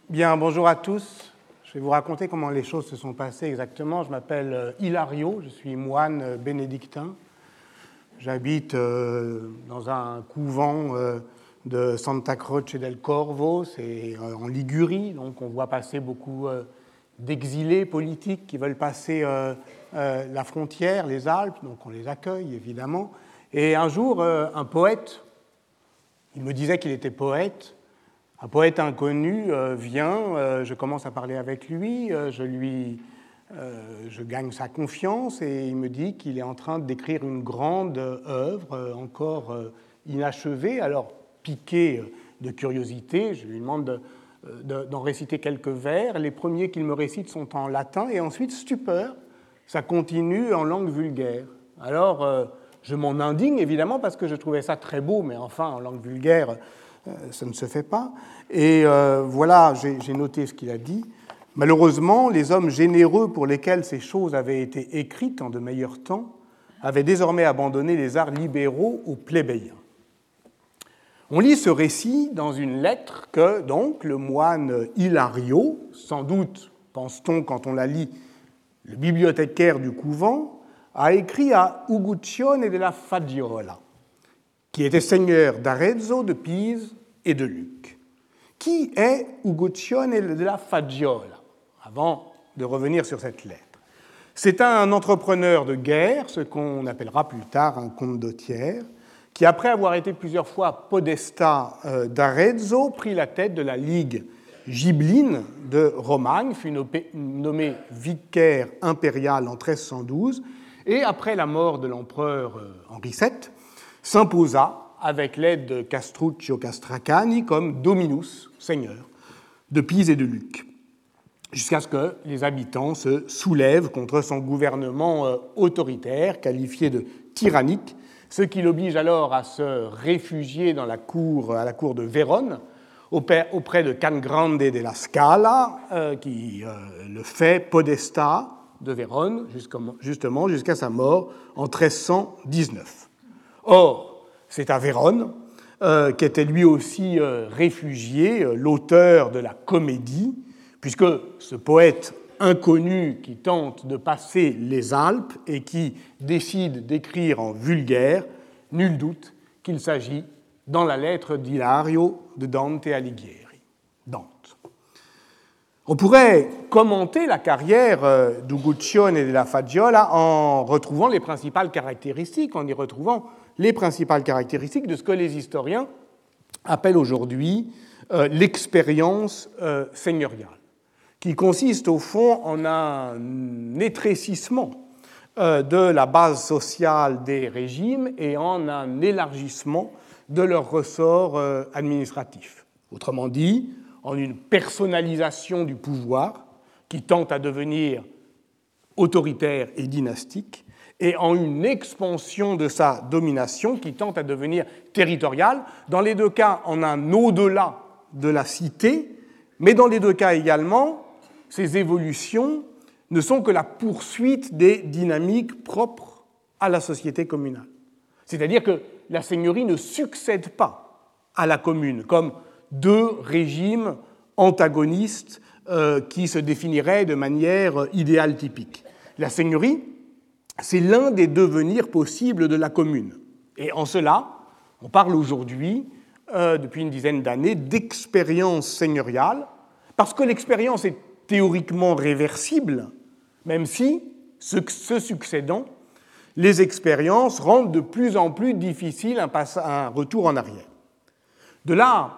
Bien, bonjour à tous. Je vais vous raconter comment les choses se sont passées exactement. Je m'appelle Hilario, je suis moine bénédictin. J'habite dans un couvent de Santa Croce del Corvo, c'est en Ligurie, donc on voit passer beaucoup d'exilés politiques qui veulent passer la frontière, les Alpes, donc on les accueille évidemment. Et un jour, un poète, il me disait qu'il était poète, un poète inconnu vient, je commence à parler avec lui, je gagne sa confiance et il me dit qu'il est en train d'écrire une grande œuvre encore inachevée. Alors, piqué de curiosité, je lui demande d'en réciter quelques vers. Les premiers qu'il me récite sont en latin et ensuite, stupeur, ça continue en langue vulgaire. Alors, je m'en indigne évidemment parce que je trouvais ça très beau, mais enfin, en langue vulgaire, ça ne se fait pas. Et voilà, j'ai noté ce qu'il a dit. Malheureusement, les hommes généreux pour lesquels ces choses avaient été écrites en de meilleurs temps avaient désormais abandonné les arts libéraux aux plébéiens. On lit ce récit dans une lettre que, donc, le moine Hilario, sans doute, pense-t-on quand on la lit, le bibliothécaire du couvent, a écrit à Uguccione della Faggiola, qui était seigneur d'Arezzo, de Pise et de Lucques. Qui est Uguccione della Faggiola? Avant de revenir sur cette lettre. C'est un entrepreneur de guerre, ce qu'on appellera plus tard un condottiere, qui, après avoir été plusieurs fois podestat d'Arezzo, prit la tête de la Ligue Ghibeline de Romagne, fut nommé vicaire impérial en 1312, et après la mort de l'empereur Henri VII, s'imposa avec l'aide de Castruccio Castracani comme dominus, seigneur, de Pise et de Lucques, jusqu'à ce que les habitants se soulèvent contre son gouvernement autoritaire, qualifié de tyrannique, ce qui l'oblige alors à se réfugier à la cour de Vérone, auprès de Can Grande della Scala, qui le fait podestat de Vérone, justement jusqu'à sa mort en 1319. Or, c'est à Vérone qu'était lui aussi réfugié l'auteur de la comédie, puisque ce poète inconnu qui tente de passer les Alpes et qui décide d'écrire en vulgaire, nul doute qu'il s'agit, dans la lettre d'Hilario, de Dante Alighieri. Dante. On pourrait commenter la carrière d'Uguccione della Faggiola en retrouvant les principales caractéristiques, de ce que les historiens appellent aujourd'hui l'expérience seigneuriale, qui consiste au fond en un étrécissement de la base sociale des régimes et en un élargissement de leur ressort administratif. Autrement dit, en une personnalisation du pouvoir qui tend à devenir autoritaire et dynastique, et en une expansion de sa domination qui tend à devenir territoriale, dans les deux cas en un au-delà de la cité, mais dans les deux cas également, ces évolutions ne sont que la poursuite des dynamiques propres à la société communale. C'est-à-dire que la seigneurie ne succède pas à la commune, comme deux régimes antagonistes qui se définiraient de manière idéale typique. La seigneurie, c'est l'un des devenirs possibles de la commune. Et en cela, on parle aujourd'hui, depuis une dizaine d'années, d'expérience seigneuriale, parce que l'expérience est théoriquement réversible, même si, se succédant, les expériences rendent de plus en plus difficile un retour en arrière. De là,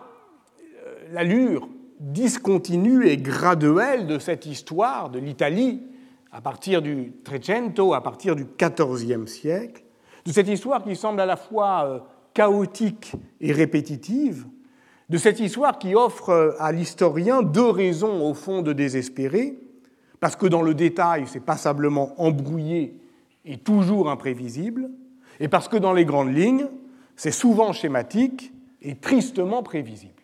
l'allure discontinue et graduelle de cette histoire de l'Italie, à partir du Trecento, à partir du XIVe siècle, de cette histoire qui semble à la fois chaotique et répétitive, de cette histoire qui offre à l'historien deux raisons au fond de désespérer, parce que dans le détail, c'est passablement embrouillé et toujours imprévisible, et parce que dans les grandes lignes, c'est souvent schématique et tristement prévisible.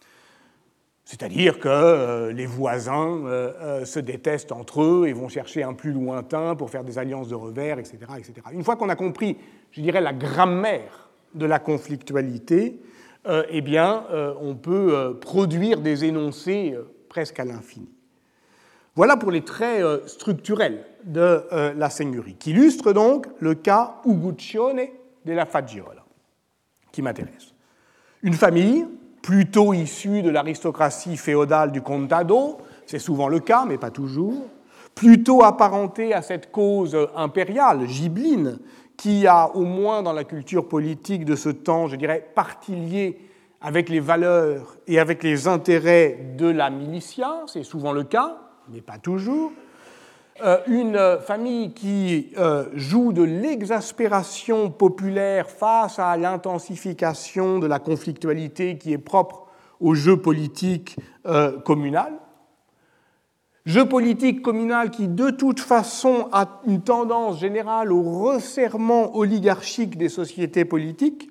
C'est-à-dire que les voisins se détestent entre eux et vont chercher un plus lointain pour faire des alliances de revers, etc., etc. Une fois qu'on a compris, je dirais, la grammaire de la conflictualité, on peut produire des énoncés presque à l'infini. Voilà pour les traits structurels de la seigneurie, qui illustrent donc le cas Uguccione della Faggiola, qui m'intéresse. Une famille, plutôt issue de l'aristocratie féodale du contado, c'est souvent le cas, mais pas toujours, plutôt apparentée à cette cause impériale, ghibelline, qui a, au moins dans la culture politique de ce temps, je dirais, partie liée avec les valeurs et avec les intérêts de la militia, c'est souvent le cas, mais pas toujours. Une famille qui joue de l'exaspération populaire face à l'intensification de la conflictualité qui est propre au jeu politique communal. Jeu politique communal qui, de toute façon, a une tendance générale au resserrement oligarchique des sociétés politiques,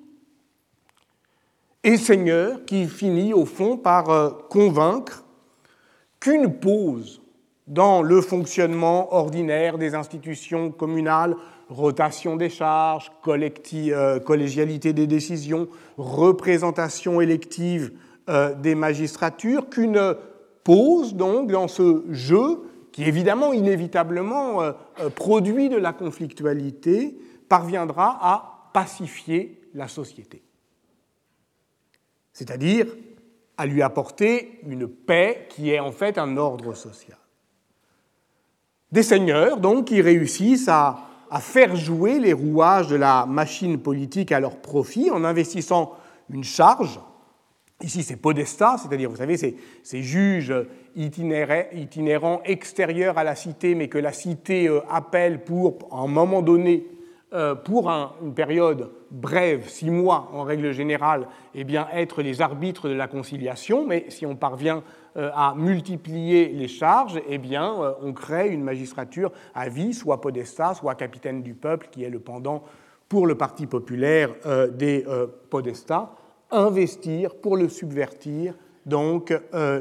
et seigneur qui finit, au fond, par convaincre qu'une pause dans le fonctionnement ordinaire des institutions communales, rotation des charges, collégialité des décisions, représentation élective des magistratures, qu'une pause donc dans ce jeu qui évidemment inévitablement produit de la conflictualité parviendra à pacifier la société, c'est-à-dire à lui apporter une paix qui est en fait un ordre social. Des seigneurs donc qui réussissent à faire jouer les rouages de la machine politique à leur profit en investissant une charge. Ici, c'est podestat, c'est-à-dire, vous savez, ces juges itinérants extérieurs à la cité, mais que la cité appelle pour, à un moment donné, pour une période brève, 6 mois en règle générale, eh bien, être les arbitres de la conciliation. Mais si on parvient à multiplier les charges, eh bien, on crée une magistrature à vie, soit podestat, soit capitaine du peuple, qui est le pendant pour le Parti populaire des podestats. Investir pour le subvertir, donc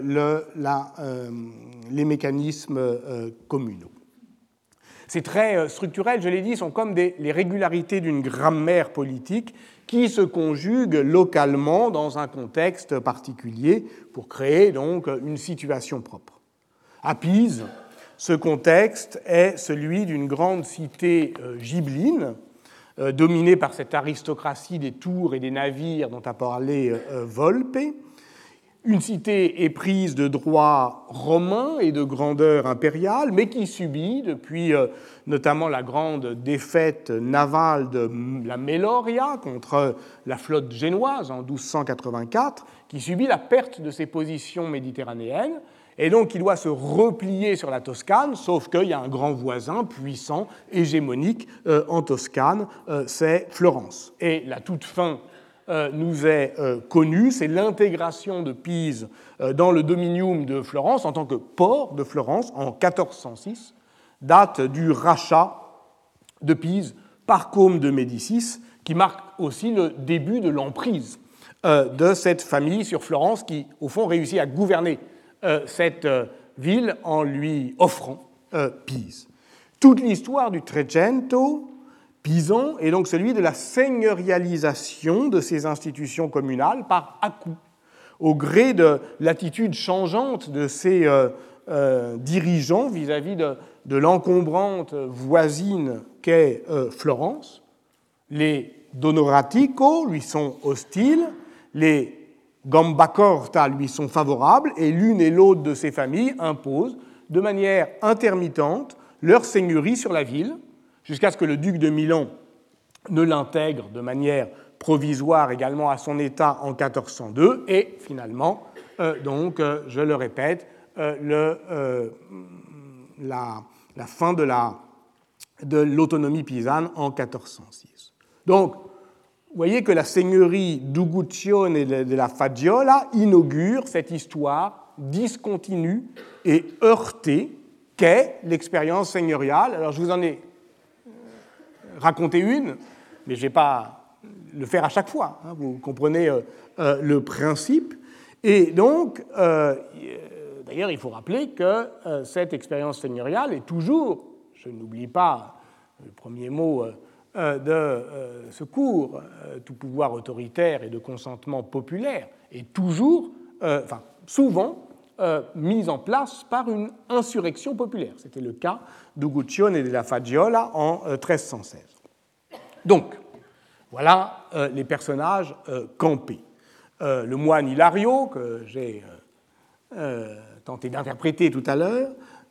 les mécanismes communaux. Ces traits structurels, je l'ai dit, sont comme les régularités d'une grammaire politique qui se conjuguent localement dans un contexte particulier pour créer donc une situation propre. À Pise, ce contexte est celui d'une grande cité ghibeline, dominée par cette aristocratie des tours et des navires dont a parlé Volpe, une cité éprise de droit romain et de grandeur impériale, mais qui subit, depuis notamment la grande défaite navale de la Meloria contre la flotte génoise en 1284, qui subit la perte de ses positions méditerranéennes, et donc il doit se replier sur la Toscane, sauf qu'il y a un grand voisin puissant, hégémonique en Toscane, c'est Florence. Et la toute fin nous est connue, c'est l'intégration de Pise dans le dominium de Florence en tant que port de Florence en 1406, date du rachat de Pise par Côme de Médicis, qui marque aussi le début de l'emprise de cette famille sur Florence qui, au fond, réussit à gouverner cette ville en lui offrant Pise. Toute l'histoire du Trecento pisan est donc celui de la seigneurialisation de ces institutions communales par à-coups, au gré de l'attitude changeante de ces dirigeants vis-à-vis de l'encombrante voisine qu'est Florence. Les Donoratico lui sont hostiles, les Gambacorta lui sont favorables, et l'une et l'autre de ces familles imposent de manière intermittente leur seigneurie sur la ville, jusqu'à ce que le duc de Milan ne l'intègre de manière provisoire également à son état en 1402, et finalement, je le répète, la fin de l'autonomie pisane en 1406. Donc, vous voyez que la seigneurie d'Uguccione et de la Faggiola inaugure cette histoire discontinue et heurtée qu'est l'expérience seigneuriale. Alors, je vous en ai raconté une, mais je ne vais pas le faire à chaque fois. Hein, vous comprenez le principe. Et donc, d'ailleurs, il faut rappeler que cette expérience seigneuriale est toujours, je n'oublie pas le premier mot de ce cours, tout pouvoir autoritaire et de consentement populaire, est toujours, souvent, mise en place par une insurrection populaire. C'était le cas d'Uguccione della Faggiola en 1316. Donc, voilà les personnages campés. Le moine Hilario, que j'ai tenté d'interpréter tout à l'heure,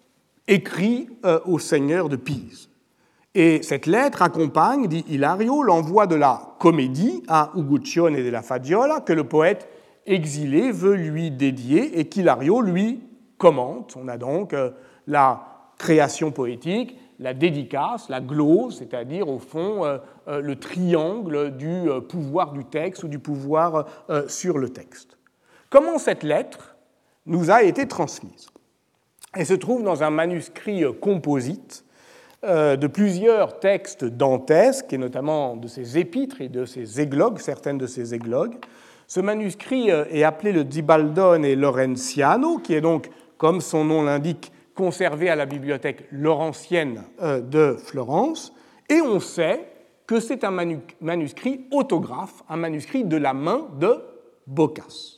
écrit au seigneur de Pise. Et cette lettre accompagne, dit Hilario, l'envoi de la comédie à Uguccione della Faggiola que le poète exilé veut lui dédier et qu'Hilario lui commente. On a donc la création poétique, la dédicace, la glose, c'est-à-dire au fond le triangle du pouvoir du texte ou du pouvoir sur le texte. Comment cette lettre nous a été transmise? Elle se trouve dans un manuscrit composite de plusieurs textes dantesques, et notamment de ses épîtres et de ses églogues, certaines de ses églogues. Ce manuscrit est appelé le Zibaldone Lorenziano, qui est donc, comme son nom l'indique, conservé à la bibliothèque laurentienne de Florence, et on sait que c'est un manuscrit autographe, un manuscrit de la main de Boccace.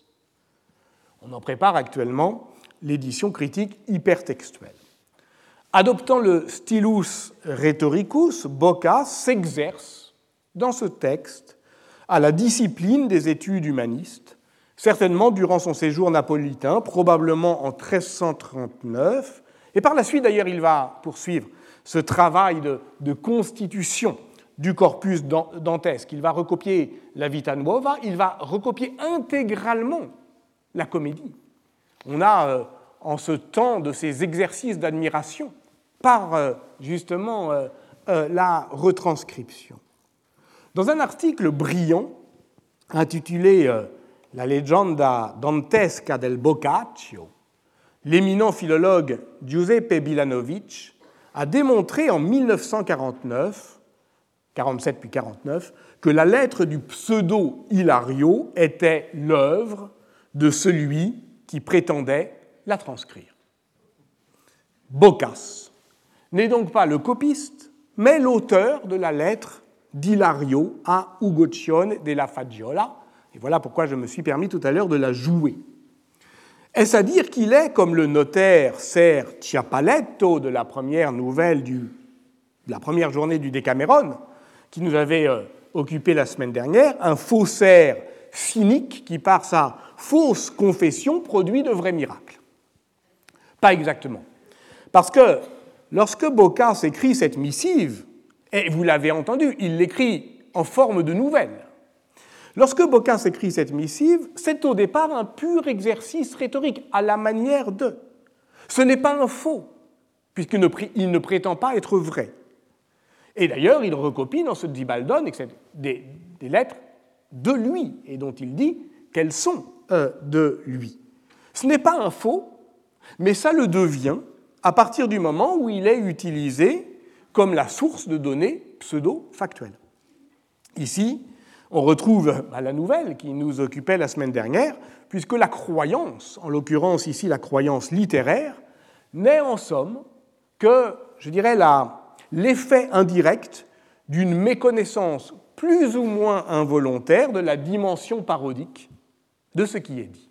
On en prépare actuellement l'édition critique hypertextuelle. Adoptant le stylus rhetoricus, Boccace s'exerce dans ce texte à la discipline des études humanistes, certainement durant son séjour napolitain, probablement en 1339, et par la suite d'ailleurs il va poursuivre ce travail de constitution du corpus dantesque. Il va recopier la Vita Nuova, il va recopier intégralement la comédie. On a en ce temps de ces exercices d'admiration par justement la retranscription. Dans un article brillant intitulé La leggenda dantesca del Boccaccio, l'éminent philologue Giuseppe Bilanovic a démontré en 1949, 47 puis 49, que la lettre du pseudo-Hilario était l'œuvre de celui qui prétendait la transcrire. Boccace n'est donc pas le copiste, mais l'auteur de la lettre d'Hilario à Uguccione della Faggiola, et voilà pourquoi je me suis permis tout à l'heure de la jouer. Est-ce à dire qu'il est, comme le notaire Ser Chiappaletto de la première nouvelle de la première journée du Décameron, qui nous avait occupé la semaine dernière, un faussaire cynique qui, par sa fausse confession, produit de vrais miracles? Pas exactement. Parce que lorsque Boccace écrit cette missive, et vous l'avez entendu, il l'écrit en forme de nouvelle. Lorsque Boccace écrit cette missive, c'est au départ un pur exercice rhétorique, à la manière de. Ce n'est pas un faux, puisqu'il ne prétend pas être vrai. Et d'ailleurs, il recopie dans ce Zibaldone des lettres de lui, et dont il dit qu'elles sont de lui. Ce n'est pas un faux, mais ça le devient à partir du moment où il est utilisé comme la source de données pseudo-factuelles. Ici, on retrouve la nouvelle qui nous occupait la semaine dernière, puisque la croyance, en l'occurrence ici la croyance littéraire, n'est en somme que, je dirais, l'effet indirect d'une méconnaissance plus ou moins involontaire de la dimension parodique de ce qui est dit.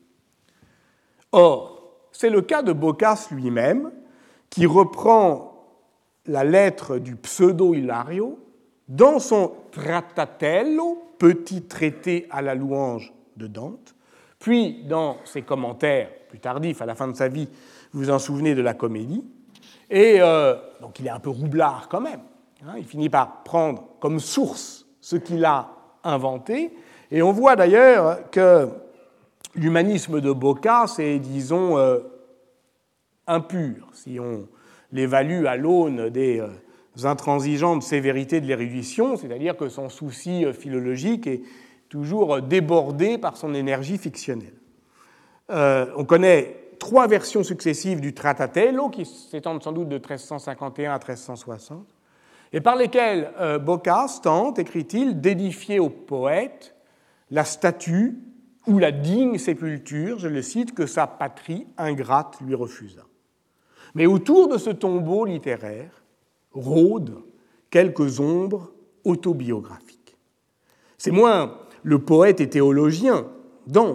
Or, c'est le cas de Boccace lui-même, qui reprend la lettre du pseudo-Hilario dans son Trattatello, petit traité à la louange de Dante, puis dans ses commentaires plus tardifs, à la fin de sa vie, vous vous en souvenez de la comédie, et donc il est un peu roublard quand même, hein, il finit par prendre comme source ce qu'il a inventé, et on voit d'ailleurs que l'humanisme de Boccace est, disons, impur, si on l'évalue à l'aune des intransigeantes sévérités de l'érudition, c'est-à-dire que son souci philologique est toujours débordé par son énergie fictionnelle. On connaît 3 versions successives du Trattatello, qui s'étendent sans doute de 1351 à 1360, et par lesquelles Boccace tente, écrit-il, d'édifier au poète la statue ou la digne sépulture, je le cite, que sa patrie ingrate lui refusa. Mais autour de ce tombeau littéraire rôdent quelques ombres autobiographiques. C'est moins le poète et théologien Dante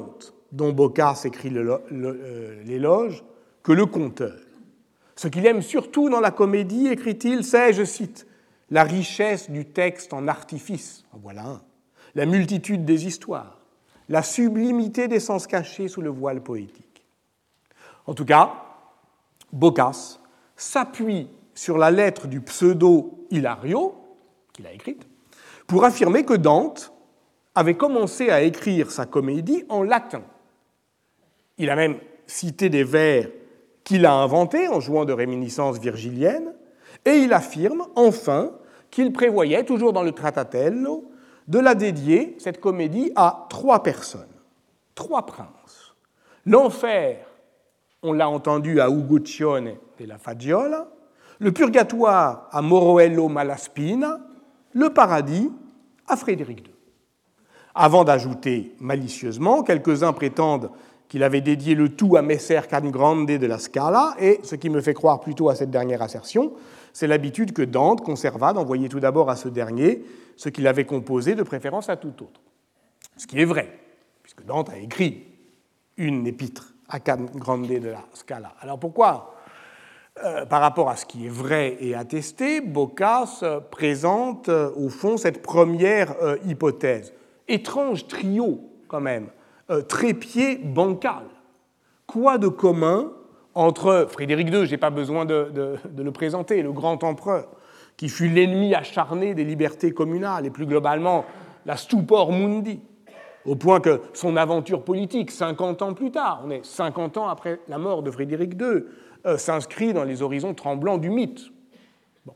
dont Boccace écrit l'éloge que le conteur. Ce qu'il aime surtout dans la comédie, écrit-il, c'est, je cite, la richesse du texte en artifice, en voilà un, la multitude des histoires, la sublimité des sens cachés sous le voile poétique. En tout cas, Boccace s'appuie sur la lettre du pseudo-Hilario, qu'il a écrite, pour affirmer que Dante avait commencé à écrire sa comédie en latin. Il a même cité des vers qu'il a inventés en jouant de réminiscences virgiliennes, et il affirme enfin qu'il prévoyait, toujours dans le Trattatello, de la dédier, cette comédie, à 3 personnes, 3 princes. L'enfer, on l'a entendu à Uguccione della Faggiola, le purgatoire à Moroello Malaspina, le paradis à Frédéric II. Avant d'ajouter malicieusement, quelques-uns prétendent qu'il avait dédié le tout à Messer Cangrande de la Scala, et ce qui me fait croire plutôt à cette dernière assertion, c'est l'habitude que Dante conserva d'envoyer tout d'abord à ce dernier ce qu'il avait composé de préférence à tout autre. Ce qui est vrai, puisque Dante a écrit une épître à Cangrande de la Scala. Alors pourquoi, par rapport à ce qui est vrai et attesté, Boccace présente au fond cette première hypothèse? Étrange trio, quand même, trépied bancal. Quoi de commun entre Frédéric II, je n'ai pas besoin de le présenter, le grand empereur, qui fut l'ennemi acharné des libertés communales et plus globalement la stupor mundi, au point que son aventure politique, 50 ans plus tard, on est 50 ans après la mort de Frédéric II, s'inscrit dans les horizons tremblants du mythe. Bon.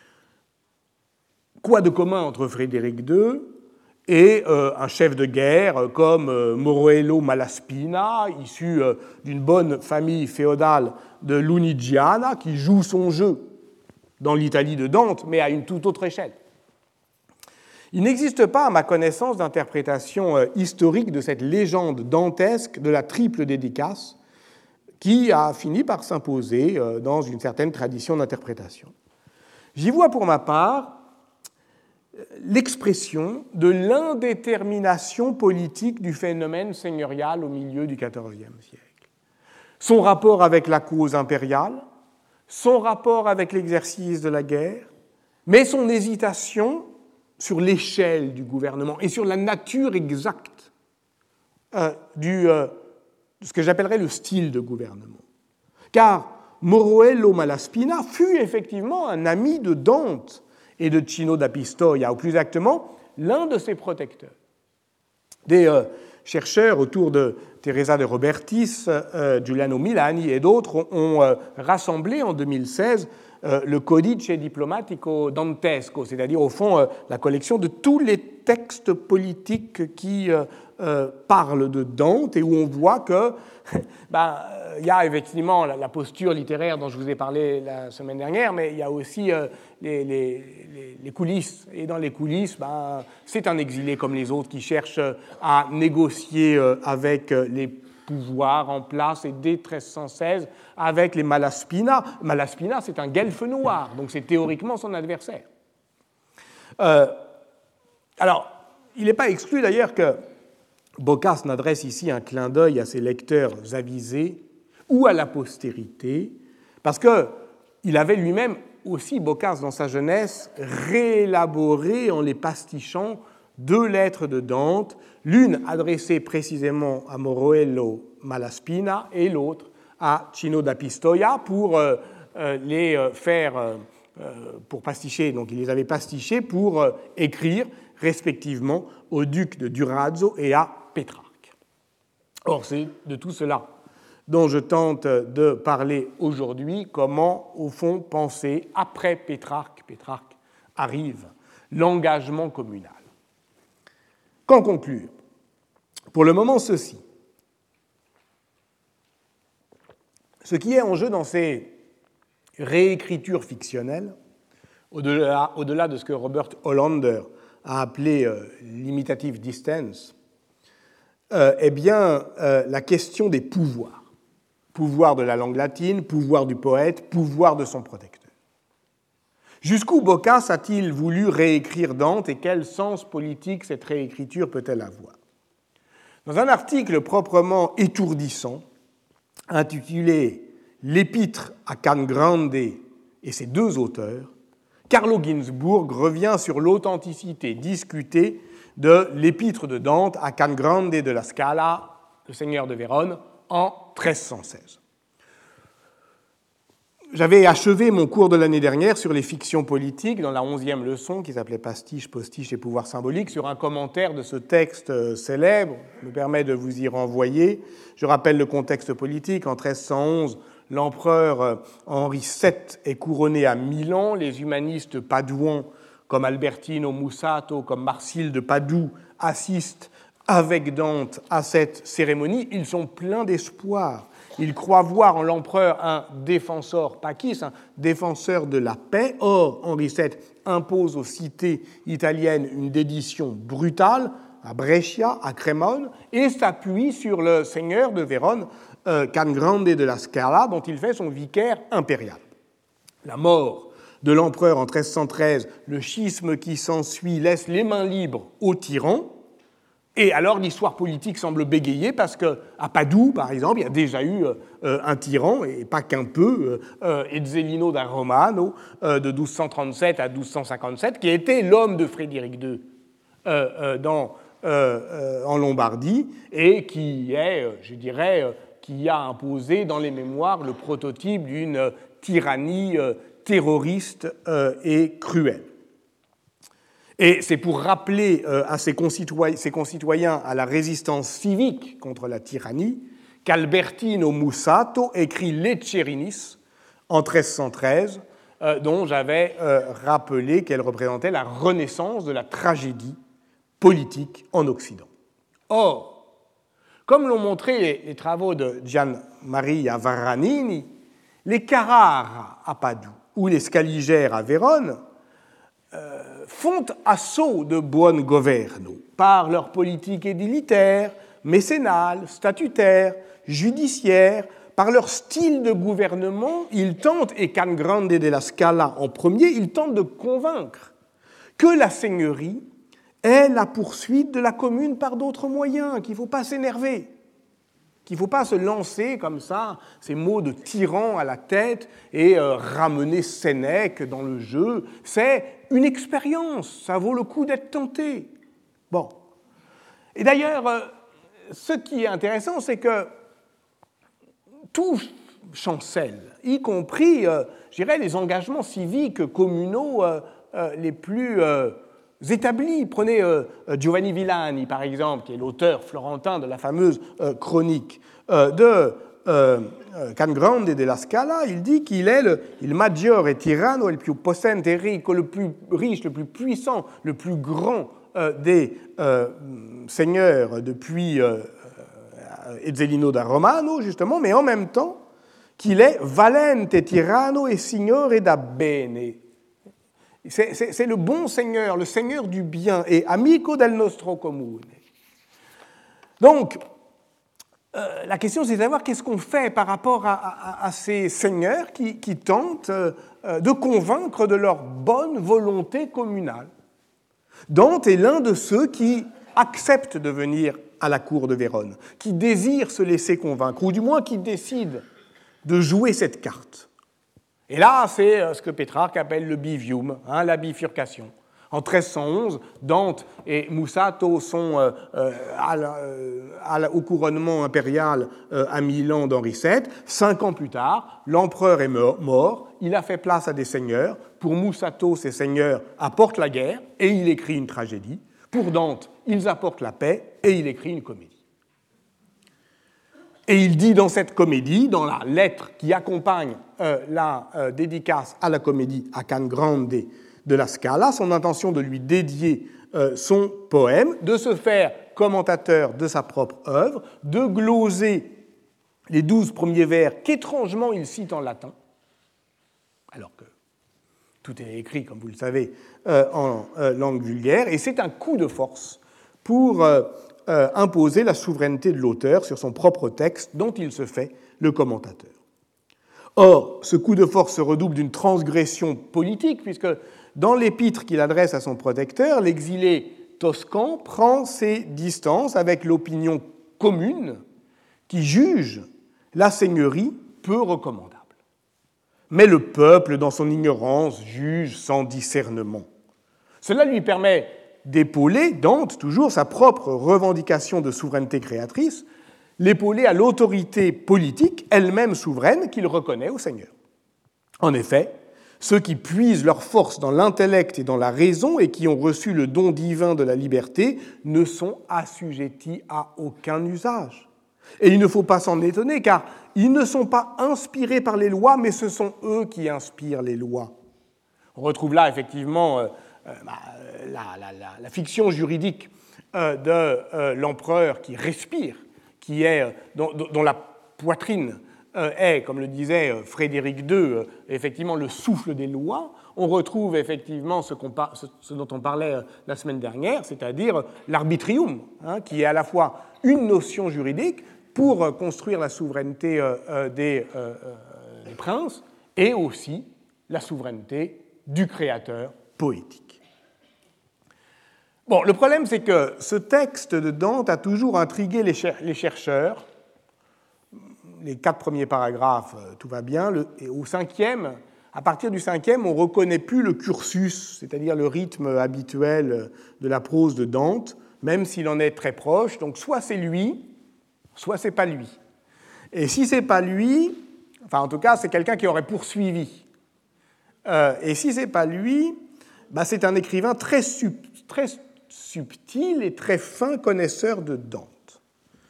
Quoi de commun entre Frédéric II et un chef de guerre comme Moroello Malaspina, issu d'une bonne famille féodale de Lunigiana, qui joue son jeu dans l'Italie de Dante, mais à une toute autre échelle. Il n'existe pas, à ma connaissance, d'interprétation historique de cette légende dantesque de la triple dédicace qui a fini par s'imposer dans une certaine tradition d'interprétation. J'y vois pour ma part l'expression de l'indétermination politique du phénomène seigneurial au milieu du XIVe siècle. Son rapport avec la cause impériale, son rapport avec l'exercice de la guerre, mais son hésitation sur l'échelle du gouvernement et sur la nature exacte de ce que j'appellerais le style de gouvernement. Car Moroello Malaspina fut effectivement un ami de Dante et de Cino da Pistoia, ou plus exactement, l'un de ses protecteurs. Des chercheurs autour de Teresa de Robertis, Giuliano Milani et d'autres ont rassemblé en 2016 le Codice Diplomatico Dantesco, c'est-à-dire au fond la collection de tous les textes politiques qui parlent de Dante et où on voit que il y a effectivement la posture littéraire dont je vous ai parlé la semaine dernière, mais il y a aussi les coulisses. Et dans les coulisses, c'est un exilé comme les autres qui cherche à négocier avec les pouvoirs en place, et dès 1316 avec les Malaspina. Malaspina, c'est un guelfe noir, donc c'est théoriquement son adversaire. Alors, il n'est pas exclu d'ailleurs que Boccace n'adresse ici un clin d'œil à ses lecteurs avisés ou à la postérité, parce qu'il avait lui-même aussi, Boccace, dans sa jeunesse, réélaboré en les pastichant 2 lettres de Dante, l'une adressée précisément à Moroello Malaspina et l'autre à Cino da Pistoia pour les faire, pour pasticher, donc il les avait pastichés pour écrire respectivement au duc de Durazzo et à Pétrarque. Or, c'est de tout cela dont je tente de parler aujourd'hui, comment, au fond, penser après Pétrarque arrive, l'engagement communal. Qu'en conclure? Pour le moment, ceci. Ce qui est en jeu dans ces réécritures fictionnelles, au-delà de ce que Robert Hollander a appelé l'imitative distance, est bien la question des pouvoirs. Pouvoir de la langue latine, pouvoir du poète, pouvoir de son protecteur. Jusqu'où Boccace a-t-il voulu réécrire Dante et quel sens politique cette réécriture peut-elle avoir? Dans un article proprement étourdissant, intitulé « L'épître à Can Grande et ses deux auteurs », Carlo Ginzburg revient sur l'authenticité discutée de l'épître de Dante à Can Grande de la Scala, le seigneur de Vérone, en 1316. J'avais achevé mon cours de l'année dernière sur les fictions politiques dans la 11e leçon qui s'appelait Pastiche, postiche et pouvoir symbolique sur un commentaire de ce texte célèbre. Je me permets de vous y renvoyer. Je rappelle le contexte politique. En 1311, l'empereur Henri VII est couronné à Milan. Les humanistes padouans comme Albertino Mussato, comme Marsile de Padoue assistent avec Dante à cette cérémonie. Ils sont pleins d'espoir. Ils croient voir en l'empereur un défenseur pacis, un défenseur de la paix. Or, Henri VII impose aux cités italiennes une dédition brutale à Brescia, à Crémone, et s'appuie sur le seigneur de Vérone, Can Grande de la Scala, dont il fait son vicaire impérial. La mort de l'empereur en 1313, le schisme qui s'ensuit laisse les mains libres aux tyrans. Et alors l'histoire politique semble bégayer parce qu'à Padoue, par exemple, il y a déjà eu un tyran, et pas qu'un peu, Ezzelino da Romano, de 1237 à 1257, qui était l'homme de Frédéric II en Lombardie, et qui est, je dirais, qui a imposé dans les mémoires le prototype d'une tyrannie terroriste et cruelle. Et c'est pour rappeler à ses concitoyens à la résistance civique contre la tyrannie qu'Albertino Mussato écrit Lecerinis en 1313, dont j'avais rappelé qu'elle représentait la renaissance de la tragédie politique en Occident. Or, comme l'ont montré les travaux de Gian Maria Varranini, les Carrara à Padoue ou les Scaligères à Vérone font assaut de buon governo par leur politique édilitaire, mécénale, statutaire, judiciaire, par leur style de gouvernement. Ils tentent, et Can Grande de la Scala en premier, ils tentent de convaincre que la seigneurie est la poursuite de la commune par d'autres moyens, qu'il ne faut pas s'énerver, qu'il ne faut pas se lancer comme ça, ces mots de tyran à la tête, et ramener Sénèque dans le jeu. C'est une expérience, ça vaut le coup d'être tenté. Bon. Et d'ailleurs, ce qui est intéressant, c'est que tout chancelle, y compris, je dirais, les engagements civiques communaux les plus établis. Prenez Giovanni Villani, par exemple, qui est l'auteur florentin de la fameuse chronique de Can Grande de la Scala. Il dit qu'il est il maggiore tyranno, il più possente e ricco, le plus riche, le plus puissant, le plus grand des seigneurs depuis Ezzelino da Romano, justement, mais en même temps qu'il est valente tyranno e signore da bene. C'est le bon seigneur, le seigneur du bien, et amico del nostro comune. Donc, la question, c'est de savoir qu'est-ce qu'on fait par rapport à ces seigneurs qui tentent de convaincre de leur bonne volonté communale. Dante est l'un de ceux qui acceptent de venir à la cour de Vérone, qui désirent se laisser convaincre, ou du moins qui décident de jouer cette carte. Et là, c'est ce que Pétrarque appelle le bivium, la bifurcation. En 1311, Dante et Mussato sont au couronnement impérial à Milan d'Henri VII. 5 ans plus tard, l'empereur est mort, il a fait place à des seigneurs. Pour Mussato, ces seigneurs apportent la guerre et il écrit une tragédie. Pour Dante, ils apportent la paix et il écrit une comédie. Et il dit dans cette comédie, dans la lettre qui accompagne la dédicace à la comédie à Can Grande de la Scala, son intention de lui dédier son poème, de se faire commentateur de sa propre œuvre, de gloser les 12 premiers vers qu'étrangement il cite en latin, alors que tout est écrit, comme vous le savez, en langue vulgaire, et c'est un coup de force pour imposer la souveraineté de l'auteur sur son propre texte dont il se fait le commentateur. Or, ce coup de force se redouble d'une transgression politique, puisque dans l'épître qu'il adresse à son protecteur, l'exilé Toscan prend ses distances avec l'opinion commune qui juge la seigneurie peu recommandable. Mais le peuple, dans son ignorance, juge sans discernement. Cela lui permet d'épauler, Dante, toujours, sa propre revendication de souveraineté créatrice, l'épauler à l'autorité politique, elle-même souveraine, qu'il reconnaît au Seigneur. En effet, ceux qui puisent leur force dans l'intellect et dans la raison et qui ont reçu le don divin de la liberté ne sont assujettis à aucun usage. Et il ne faut pas s'en étonner, car ils ne sont pas inspirés par les lois, mais ce sont eux qui inspirent les lois. On retrouve là effectivement la fiction juridique de l'empereur qui respire, qui est, dont la poitrine est, comme le disait Frédéric II, effectivement le souffle des lois. On retrouve effectivement ce dont on parlait la semaine dernière, c'est-à-dire l'arbitrium, qui est à la fois une notion juridique pour construire la souveraineté des princes et aussi la souveraineté du créateur poétique. Bon, le problème, c'est que ce texte de Dante a toujours intrigué les chercheurs. Les 4 premiers paragraphes, tout va bien. Et au 5e, à partir du 5e, on ne reconnaît plus le cursus, c'est-à-dire le rythme habituel de la prose de Dante, même s'il en est très proche. Donc soit c'est lui, soit c'est pas lui. Et si c'est pas lui, enfin en tout cas, c'est quelqu'un qui aurait poursuivi. Et si c'est pas lui, c'est un écrivain très subtil et très fin connaisseur de Dante.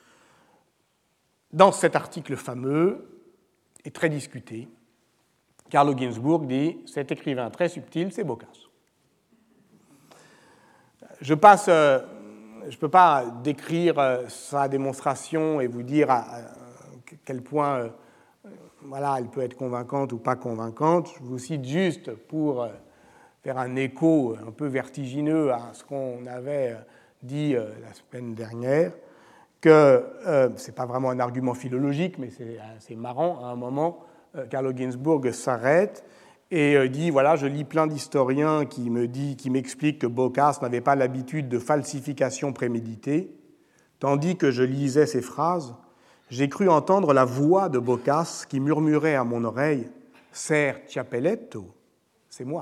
Dans cet article fameux et très discuté, Carlo Ginzburg dit « Cet écrivain très subtil, c'est Boccace ». Je ne peux pas décrire sa démonstration et vous dire à quel point elle peut être convaincante ou pas convaincante. Je vous cite juste pour faire un écho un peu vertigineux à ce qu'on avait dit la semaine dernière, que ce n'est pas vraiment un argument philologique, mais c'est assez marrant. À un moment, Carlo Ginzburg s'arrête et dit, voilà, je lis plein d'historiens qui m'expliquent que Boccace n'avait pas l'habitude de falsification préméditée, tandis que je lisais ces phrases, j'ai cru entendre la voix de Boccace qui murmurait à mon oreille « Ser Ciappelletto, c'est moi ».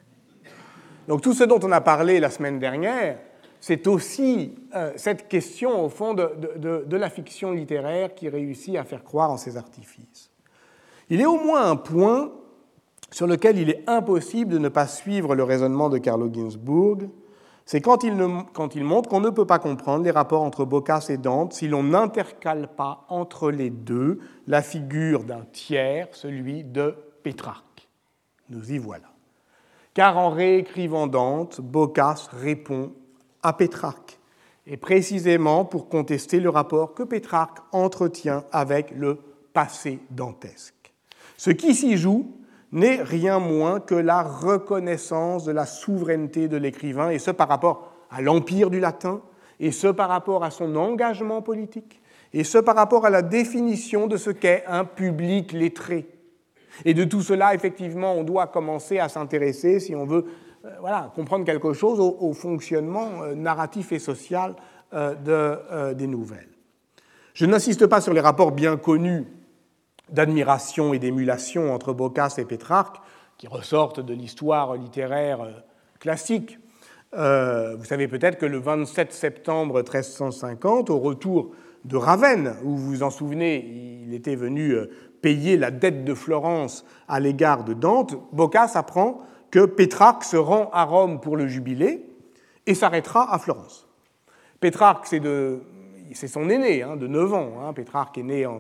Donc tout ce dont on a parlé la semaine dernière, c'est aussi cette question, au fond, de la fiction littéraire qui réussit à faire croire en ses artifices. Il y a au moins un point sur lequel il est impossible de ne pas suivre le raisonnement de Carlo Ginzburg, c'est quand il montre qu'on ne peut pas comprendre les rapports entre Boccace et Dante si l'on n'intercale pas entre les deux la figure d'un tiers, celui de Pétrarque. Nous y voilà. Car en réécrivant Dante, Boccace répond à Pétrarque, et précisément pour contester le rapport que Pétrarque entretient avec le passé dantesque. Ce qui s'y joue n'est rien moins que la reconnaissance de la souveraineté de l'écrivain, et ce par rapport à l'empire du latin, et ce par rapport à son engagement politique, et ce par rapport à la définition de ce qu'est un public lettré. Et de tout cela, effectivement, on doit commencer à s'intéresser, si on veut comprendre quelque chose, au fonctionnement narratif et social des nouvelles. Je n'insiste pas sur les rapports bien connus d'admiration et d'émulation entre Boccace et Pétrarque, qui ressortent de l'histoire littéraire classique. Vous savez peut-être que le 27 septembre 1350, au retour de Ravenne, où vous vous en souvenez, il était venu payer la dette de Florence à l'égard de Dante, Boccace apprend que Pétrarque se rend à Rome pour le jubilé et s'arrêtera à Florence. Pétrarque, c'est son aîné, de 9 ans. Pétrarque est né en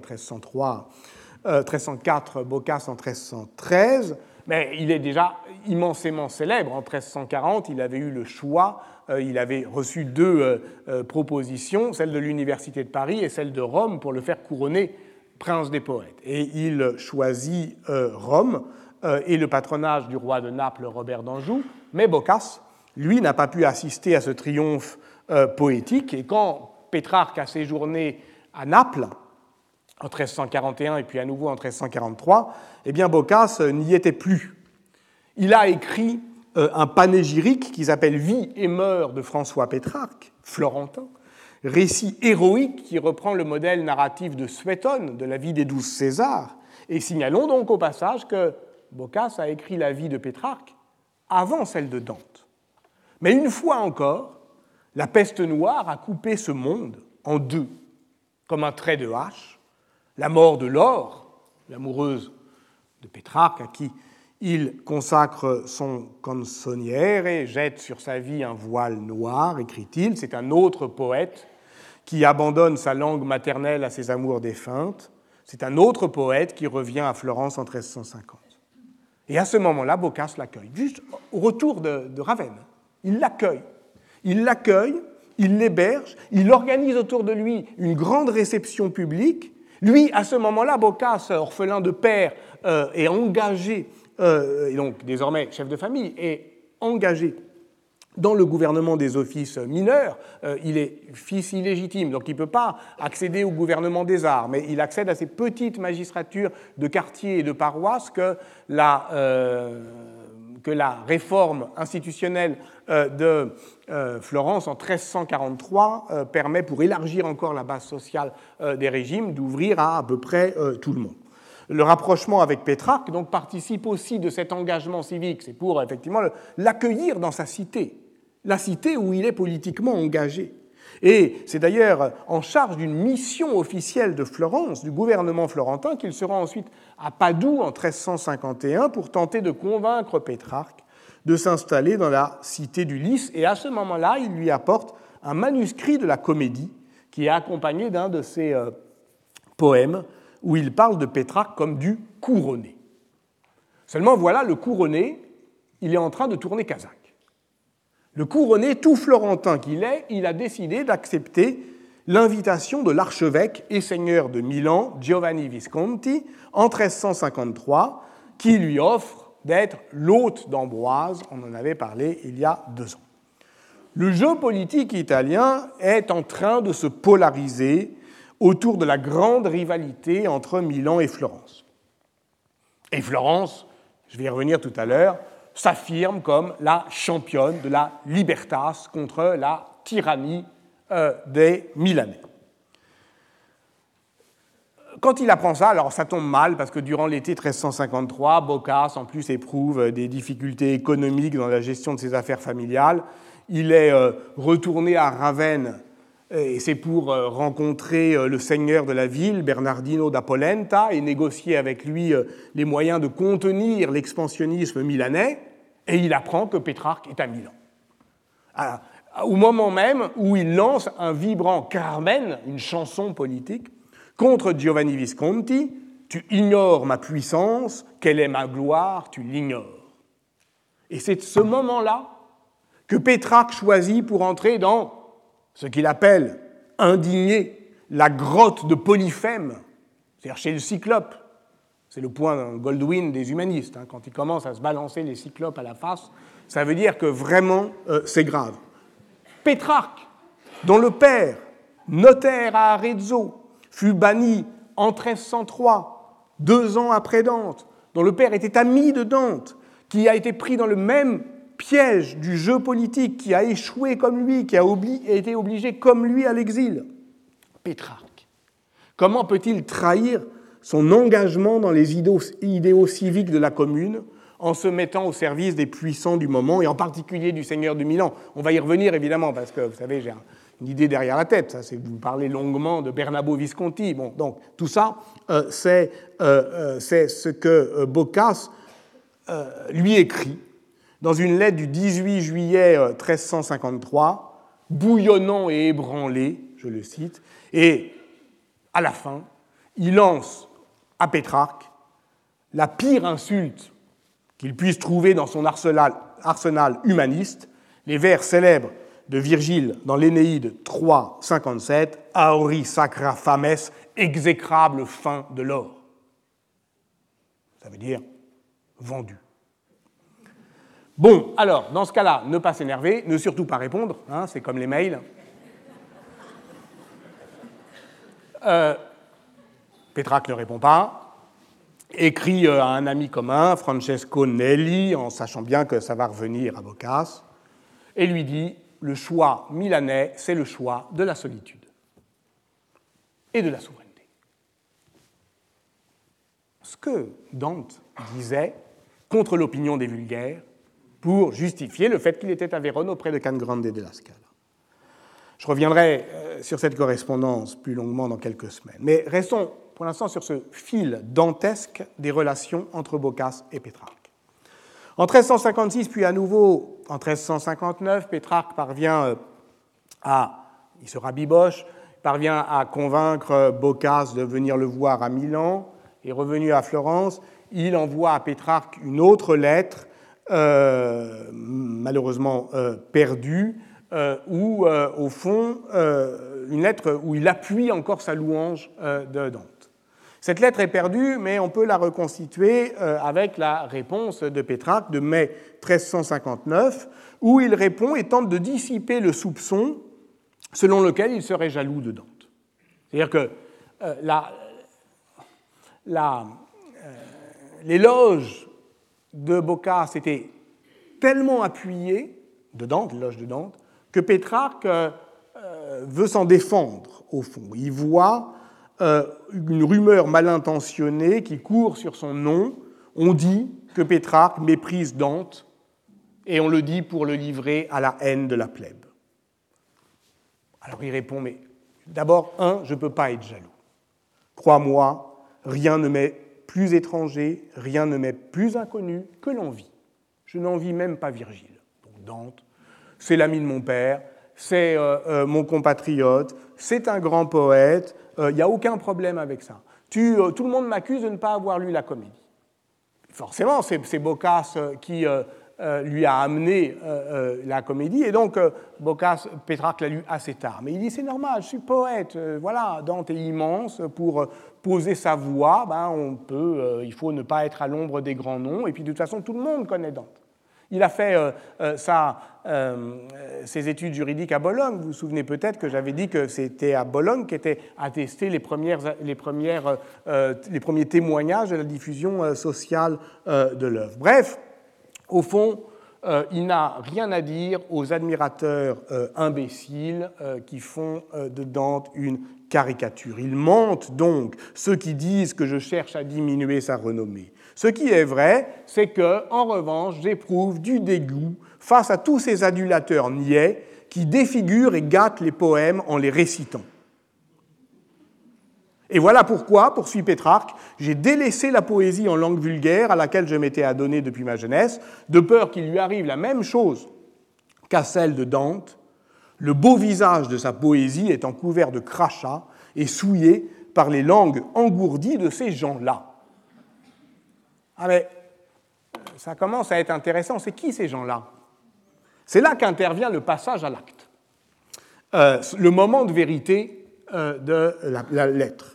1304, Boccace en 1313, mais il est déjà immensément célèbre. En 1340, il avait eu le choix, il avait reçu 2 propositions, celle de l'Université de Paris et celle de Rome, pour le faire couronner prince des poètes. Et il choisit Rome et le patronage du roi de Naples, Robert d'Anjou, mais Boccace, lui, n'a pas pu assister à ce triomphe poétique, et quand Pétrarque a séjourné à Naples, en 1341 et puis à nouveau en 1343, eh bien Boccace n'y était plus. Il a écrit un panégyrique qui s'appelle Vie et mœurs de François Pétrarque, florentin, récit héroïque qui reprend le modèle narratif de Suétone, de la vie des 12 Césars, et signalons donc au passage que Boccace a écrit la vie de Pétrarque avant celle de Dante. Mais une fois encore, la peste noire a coupé ce monde en deux, comme un trait de hache, la mort de Laure, l'amoureuse de Pétrarque, à qui il consacre son Canzoniere et jette sur sa vie un voile noir, écrit-il. C'est un autre poète qui abandonne sa langue maternelle à ses amours défuntes. C'est un autre poète qui revient à Florence en 1350. Et à ce moment-là, Boccace l'accueille, juste au retour de Ravenne. Il l'accueille, il l'héberge, il organise autour de lui une grande réception publique. Lui, à ce moment-là, Boccace, orphelin de père, est engagé, et donc désormais chef de famille, est engagé dans le gouvernement des offices mineurs. Il est fils illégitime, donc il ne peut pas accéder au gouvernement des arts, mais il accède à ces petites magistratures de quartier et de paroisse que la réforme institutionnelle de Florence en 1343 permet, pour élargir encore la base sociale des régimes, d'ouvrir à peu près tout le monde. Le rapprochement avec Pétrarque donc, participe aussi de cet engagement civique. C'est pour effectivement l'accueillir dans sa cité, la cité où il est politiquement engagé. Et c'est d'ailleurs en charge d'une mission officielle de Florence, du gouvernement florentin, qu'il sera ensuite à Padoue en 1351 pour tenter de convaincre Pétrarque de s'installer dans la cité du Lys. Et à ce moment-là, il lui apporte un manuscrit de la Comédie qui est accompagné d'un de ses poèmes où il parle de Pétrarque comme du couronné. Seulement, voilà, le couronné, il est en train de tourner Casaque. Le couronné, tout florentin qu'il est, il a décidé d'accepter l'invitation de l'archevêque et seigneur de Milan, Giovanni Visconti, en 1353, qui lui offre d'être l'hôte d'Ambroise. On en avait parlé il y a 2 ans. Le jeu politique italien est en train de se polariser autour de la grande rivalité entre Milan et Florence. Et Florence, je vais y revenir tout à l'heure, s'affirme comme la championne de la libertas contre la tyrannie des Milanais. Quand il apprend ça, alors ça tombe mal, parce que durant l'été 1353, Boccace, en plus, éprouve des difficultés économiques dans la gestion de ses affaires familiales. Il est retourné à Ravenne, et c'est pour rencontrer le seigneur de la ville, Bernardino da Polenta, et négocier avec lui les moyens de contenir l'expansionnisme milanais, et il apprend que Pétrarque est à Milan. Alors, au moment même où il lance un vibrant Carmen, une chanson politique, contre Giovanni Visconti, « Tu ignores ma puissance, quelle est ma gloire, tu l'ignores ». Et c'est ce moment-là que Pétrarque choisit pour entrer dans ce qu'il appelle, indigné, la grotte de Polyphème, c'est-à-dire chez le Cyclope. C'est le point Goldwyn des humanistes. Quand il commence à se balancer les Cyclopes à la face, ça veut dire que vraiment c'est grave. Pétrarque, dont le père, notaire à Arezzo, fut banni en 1303, 2 ans après Dante, dont le père était ami de Dante, qui a été pris dans le même piège du jeu politique, qui a échoué comme lui, qui a été obligé comme lui à l'exil. Pétrarque, comment peut-il trahir son engagement dans les idéaux civiques de la commune en se mettant au service des puissants du moment, et en particulier du seigneur de Milan? On va y revenir évidemment, parce que vous savez, j'ai une idée derrière la tête, ça, c'est que vous parlez longuement de Bernabo Visconti. Bon, donc tout ça, c'est ce que Boccace lui écrit dans une lettre du 18 juillet 1353, bouillonnant et ébranlé, je le cite, et à la fin, il lance à Pétrarque la pire insulte qu'il puisse trouver dans son arsenal humaniste, les vers célèbres de Virgile dans l'Énéide 3, 57, « Auri sacra fames, exécrable fin de l'or ». Ça veut dire « vendu ». Bon, alors, dans ce cas-là, ne pas s'énerver, ne surtout pas répondre, c'est comme les mails. Pétrarque ne répond pas. écrit à un ami commun, Francesco Nelli, en sachant bien que ça va revenir à Boccace, et lui dit « Le choix milanais, c'est le choix de la solitude et de la souveraineté. » Ce que Dante disait contre l'opinion des vulgaires pour justifier le fait qu'il était à Vérone auprès de Can Grande della Scala. Je reviendrai sur cette correspondance plus longuement dans quelques semaines. Mais restons pour l'instant sur ce fil dantesque des relations entre Boccace et Pétrarque. En 1356, puis à nouveau en 1359, Pétrarque il se rabiboche, parvient à convaincre Boccace de venir le voir à Milan, et revenu à Florence, il envoie à Pétrarque une autre lettre, malheureusement perdue, où, au fond, une lettre où il appuie encore sa louange de Dante. Cette lettre est perdue, mais on peut la reconstituer avec la réponse de Pétrarque de mai 1359, où il répond et tente de dissiper le soupçon selon lequel il serait jaloux de Dante. C'est-à-dire que l'éloge de Boccace était tellement appuyé, de Dante, l'éloge de Dante, que Pétrarque veut s'en défendre, au fond. Il voit une rumeur mal intentionnée qui court sur son nom. On dit que Pétrarque méprise Dante, et on le dit pour le livrer à la haine de la plèbe. Alors il répond, mais d'abord, je ne peux pas être jaloux. Crois-moi, rien ne m'est plus étranger, rien ne m'est plus inconnu que l'envie. Je n'envie même pas Virgile. Donc Dante, c'est l'ami de mon père, c'est mon compatriote, c'est un grand poète, il n'y a aucun problème avec ça. Tout le monde m'accuse de ne pas avoir lu la comédie. Forcément, c'est Boccace qui lui a amené la comédie, et donc Pétrarque l'a lu assez tard. Mais il dit, c'est normal, je suis poète, voilà, Dante est immense, pour poser sa voix, il faut ne pas être à l'ombre des grands noms, et puis de toute façon, tout le monde connaît Dante. Il a fait ses études juridiques à Bologne. Vous vous souvenez peut-être que j'avais dit que c'était à Bologne qu'étaient attestés les premiers témoignages de la diffusion sociale de l'œuvre. Bref, au fond, il n'a rien à dire aux admirateurs imbéciles qui font de Dante une caricature. Ils mentent donc, ceux qui disent que je cherche à diminuer sa renommée. Ce qui est vrai, c'est que, en revanche, j'éprouve du dégoût face à tous ces adulateurs niais qui défigurent et gâtent les poèmes en les récitant. Et voilà pourquoi, poursuit Pétrarque, j'ai délaissé la poésie en langue vulgaire à laquelle je m'étais adonné depuis ma jeunesse, de peur qu'il lui arrive la même chose qu'à celle de Dante, le beau visage de sa poésie étant couvert de crachats et souillé par les langues engourdies de ces gens-là. Ah mais ça commence à être intéressant. C'est qui ces gens-là? C'est là qu'intervient le passage à l'acte, le moment de vérité de la lettre.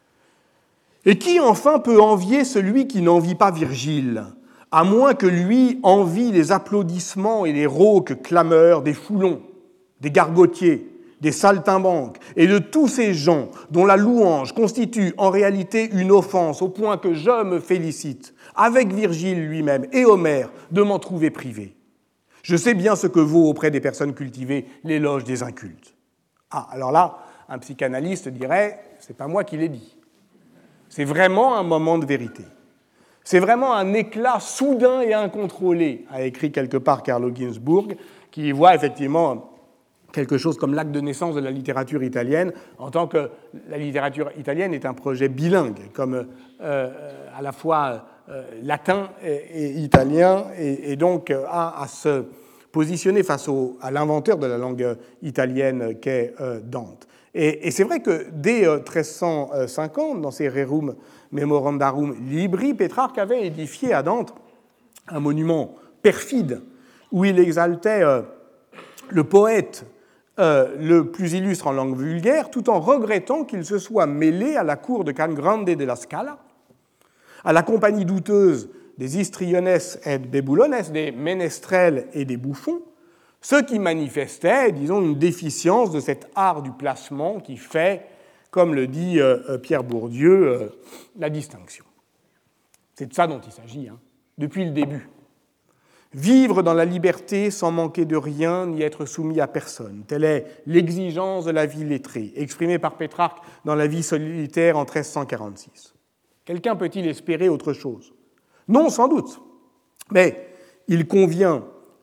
Et qui enfin peut envier celui qui n'envie pas Virgile, à moins que lui envie les applaudissements et les rauques clameurs des foulons, des gargotiers, des saltimbanques et de tous ces gens dont la louange constitue en réalité une offense au point que je me félicite, avec Virgile lui-même et Homère, de m'en trouver privé. Je sais bien ce que vaut auprès des personnes cultivées l'éloge des incultes. Ah, alors là, un psychanalyste dirait, c'est pas moi qui l'ai dit. C'est vraiment un moment de vérité. C'est vraiment un éclat soudain et incontrôlé, a écrit quelque part Carlo Ginzburg, qui voit effectivement quelque chose comme l'acte de naissance de la littérature italienne, en tant que la littérature italienne est un projet bilingue, comme à la fois latin et italien, et donc a à se positionner face à l'inventeur de la langue italienne qu'est Dante. Et c'est vrai que dès 1350, dans ses Rerum Memorandarum Libri, Pétrarque avait édifié à Dante un monument perfide où il exaltait le poète le plus illustre en langue vulgaire, tout en regrettant qu'il se soit mêlé à la cour de Can Grande della Scala, à la compagnie douteuse des histriones et bebulones, des ménestrels et des bouffons, ce qui manifestait, disons, une déficience de cet art du placement qui fait, comme le dit Pierre Bourdieu, la distinction. C'est de ça dont il s'agit, depuis le début. Vivre dans la liberté sans manquer de rien ni être soumis à personne. Telle est l'exigence de la vie lettrée, exprimée par Pétrarque dans La vie solitaire en 1346. Quelqu'un peut-il espérer autre chose? Non, sans doute. Mais il convient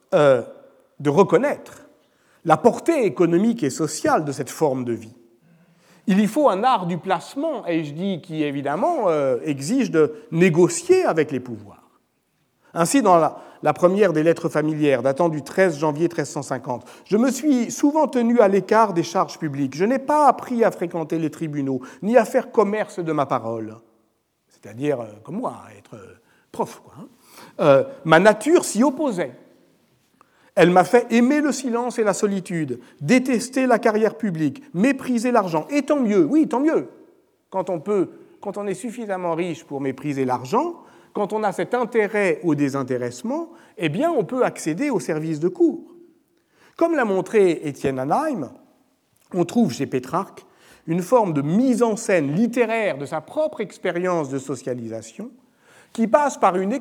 de reconnaître la portée économique et sociale de cette forme de vie. Il y faut un art du placement, et je dis qui évidemment exige de négocier avec les pouvoirs. Ainsi, dans la première des lettres familières, datant du 13 janvier 1350, je me suis souvent tenu à l'écart des charges publiques. Je n'ai pas appris à fréquenter les tribunaux, ni à faire commerce de ma parole. C'est-à-dire, comme moi, à être prof, quoi. Ma nature s'y opposait. Elle m'a fait aimer le silence et la solitude, détester la carrière publique, mépriser l'argent. Et tant mieux, oui, tant mieux. Quand on est suffisamment riche pour mépriser l'argent, quand on a cet intérêt au désintéressement, eh bien, on peut accéder aux services de cour. Comme l'a montré Étienne Anheim, on trouve chez Pétrarque une forme de mise en scène littéraire de sa propre expérience de socialisation qui passe par une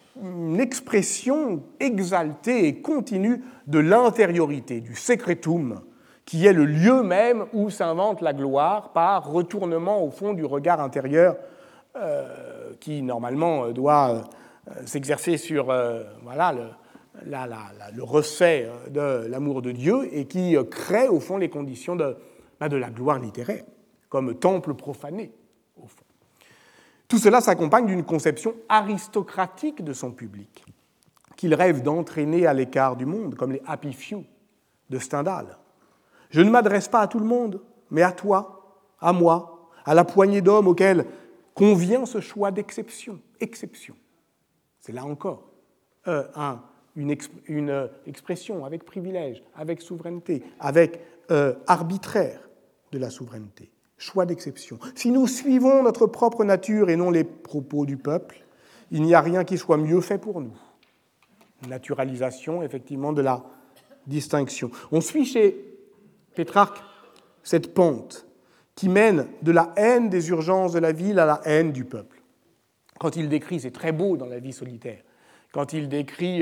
expression exaltée et continue de l'intériorité, du secretum, qui est le lieu même où s'invente la gloire par retournement au fond du regard intérieur qui normalement doit s'exercer sur le recet de l'amour de Dieu et qui crée au fond les conditions de la gloire littéraire, comme temple profané, au fond. Tout cela s'accompagne d'une conception aristocratique de son public, qu'il rêve d'entraîner à l'écart du monde, comme les Happy Few de Stendhal. Je ne m'adresse pas à tout le monde, mais à toi, à moi, à la poignée d'hommes auxquels convient ce choix d'exception. Exception. C'est là encore une expression avec privilège, avec souveraineté, avec arbitraire de la souveraineté. Choix d'exception. Si nous suivons notre propre nature et non les propos du peuple, il n'y a rien qui soit mieux fait pour nous. Naturalisation, effectivement, de la distinction. On suit chez Pétrarque cette pente qui mène de la haine des urgences de la ville à la haine du peuple. Quand il décrit, c'est très beau dans La vie solitaire, quand il décrit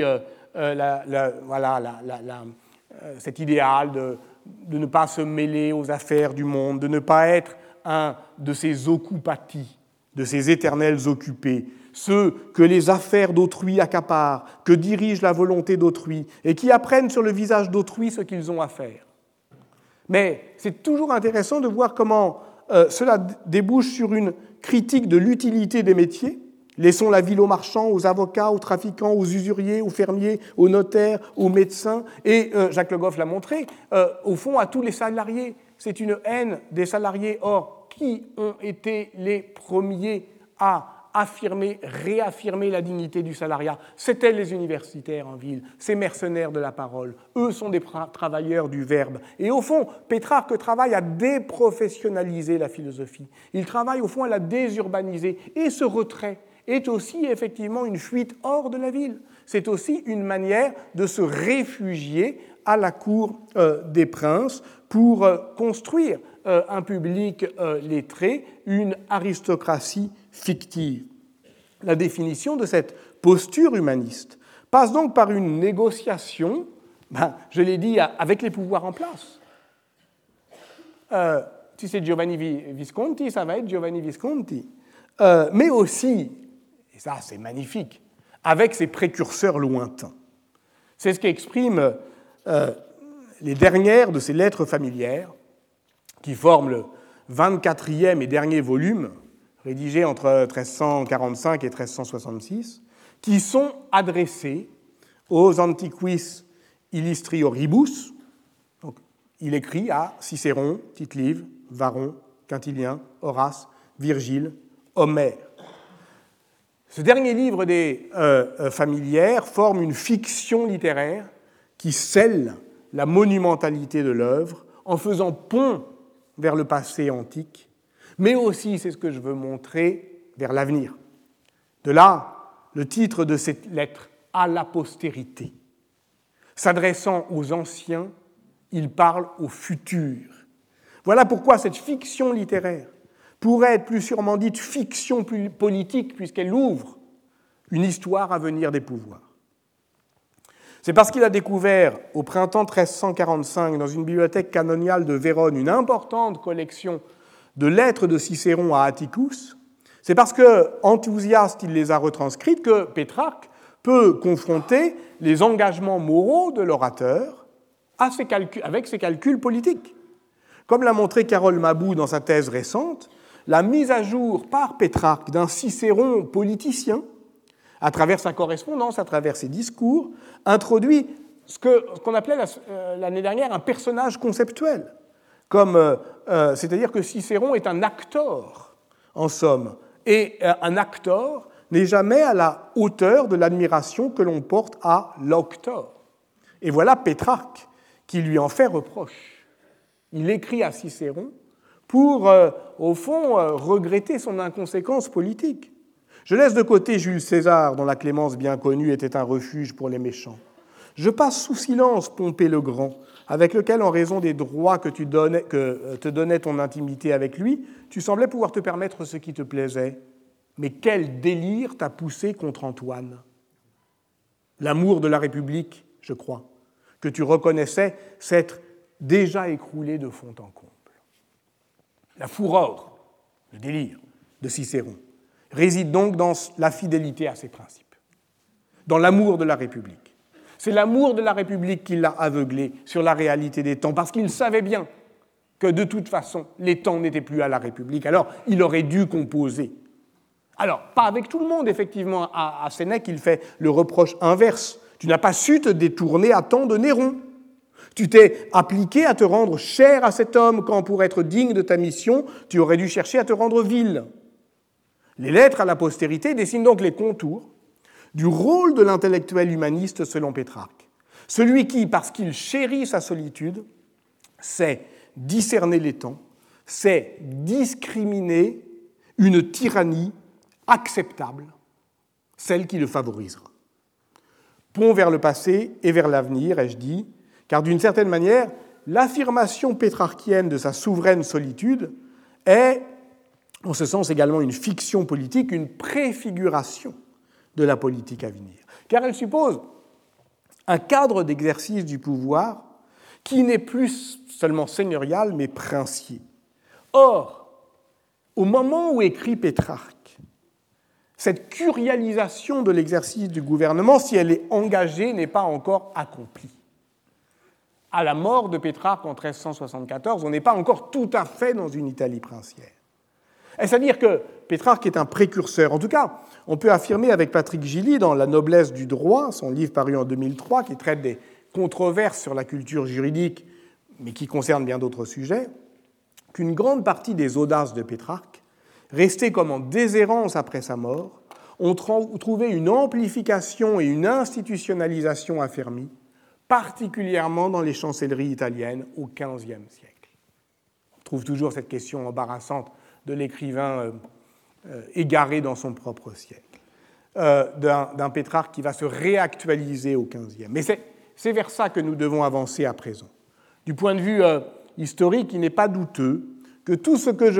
cet idéal de ne pas se mêler aux affaires du monde, de ne pas être un de ces occupatis, de ces éternels occupés, ceux que les affaires d'autrui accaparent, que dirige la volonté d'autrui, et qui apprennent sur le visage d'autrui ce qu'ils ont à faire. Mais c'est toujours intéressant de voir comment cela débouche sur une critique de l'utilité des métiers. Laissons la ville aux marchands, aux avocats, aux trafiquants, aux usuriers, aux fermiers, aux notaires, aux médecins. Et Jacques Le Goff l'a montré, au fond, à tous les salariés. C'est une haine des salariés. Or, qui ont été les premiers à réaffirmer la dignité du salariat? C'étaient les universitaires en ville, ces mercenaires de la parole. Eux sont des travailleurs du verbe. Et au fond, Pétrarque travaille à déprofessionnaliser la philosophie. Il travaille au fond à la désurbaniser. Et ce retrait est aussi effectivement une fuite hors de la ville. C'est aussi une manière de se réfugier à la cour des princes pour construire un public lettré, une aristocratie fictive. La définition de cette posture humaniste passe donc par une négociation, je l'ai dit, avec les pouvoirs en place. Si c'est Giovanni Visconti, ça va être Giovanni Visconti. Mais aussi, et ça c'est magnifique, avec ses précurseurs lointains. C'est ce qu'expriment les dernières de ces lettres familières qui forment le 24e et dernier volume, rédigé entre 1345 et 1366, qui sont adressés aux Antiquis Illustrioribus. Donc, il écrit à Cicéron, Tite-Live, Varron, Quintilien, Horace, Virgile, Homère. Ce dernier livre des familières forme une fiction littéraire qui scelle la monumentalité de l'œuvre en faisant pont vers le passé antique, mais aussi, c'est ce que je veux montrer, vers l'avenir. De là, le titre de cette lettre, « À la postérité ». S'adressant aux anciens, il parle au futur. Voilà pourquoi cette fiction littéraire pourrait être plus sûrement dite fiction politique, puisqu'elle ouvre une histoire à venir des pouvoirs. C'est parce qu'il a découvert au printemps 1345, dans une bibliothèque canoniale de Vérone, une importante collection de lettres de Cicéron à Atticus, c'est parce que, enthousiaste, il les a retranscrites, que Pétrarque peut confronter les engagements moraux de l'orateur avec ses calculs politiques. Comme l'a montré Carole Mabou dans sa thèse récente, la mise à jour par Pétrarque d'un Cicéron politicien, à travers sa correspondance, à travers ses discours, introduit ce qu'on appelait l'année dernière un personnage conceptuel, c'est-à-dire que Cicéron est un acteur, en somme, et un acteur n'est jamais à la hauteur de l'admiration que l'on porte à l'aucteur. Et voilà Pétrarque qui lui en fait reproche. Il écrit à Cicéron pour, au fond, regretter son inconséquence politique. Je laisse de côté Jules César, dont la clémence bien connue était un refuge pour les méchants. Je passe sous silence Pompée le Grand, avec lequel, en raison des droits que te donnait ton intimité avec lui, tu semblais pouvoir te permettre ce qui te plaisait. Mais quel délire t'a poussé contre Antoine? L'amour de la République, je crois, que tu reconnaissais s'être déjà écroulé de fond en comble. La fureur, le délire de Cicéron, réside donc dans la fidélité à ses principes, dans l'amour de la République. C'est l'amour de la République qui l'a aveuglé sur la réalité des temps, parce qu'il savait bien que de toute façon, les temps n'étaient plus à la République. Alors, il aurait dû composer. Alors, pas avec tout le monde, effectivement. À Sénèque, il fait le reproche inverse. Tu n'as pas su te détourner à temps de Néron. Tu t'es appliqué à te rendre cher à cet homme, quand pour être digne de ta mission, tu aurais dû chercher à te rendre vil. Les lettres à la postérité dessinent donc les contours du rôle de l'intellectuel humaniste selon Pétrarque. Celui qui, parce qu'il chérit sa solitude, sait discerner les temps, sait discriminer une tyrannie acceptable, celle qui le favorisera. Pont vers le passé et vers l'avenir, ai-je dit, car d'une certaine manière, l'affirmation pétrarchienne de sa souveraine solitude est, en ce sens, également une fiction politique, une préfiguration de la politique à venir. Car elle suppose un cadre d'exercice du pouvoir qui n'est plus seulement seigneurial, mais princier. Or, au moment où écrit Pétrarque, cette curialisation de l'exercice du gouvernement, si elle est engagée, n'est pas encore accomplie. À la mort de Pétrarque en 1374, on n'est pas encore tout à fait dans une Italie princière. Est-ce à dire que Pétrarque est un précurseur? En tout cas, on peut affirmer avec Patrick Gilly dans La noblesse du droit, son livre paru en 2003, qui traite des controverses sur la culture juridique, mais qui concerne bien d'autres sujets, qu'une grande partie des audaces de Pétrarque, restées comme en déshérence après sa mort, ont trouvé une amplification et une institutionnalisation affermie, particulièrement dans les chancelleries italiennes au XVe siècle. On trouve toujours cette question embarrassante de l'écrivain égaré dans son propre siècle, d'un Pétrarque qui va se réactualiser au XVe. Mais c'est vers ça que nous devons avancer à présent. Du point de vue historique, il n'est pas douteux que tout ce dont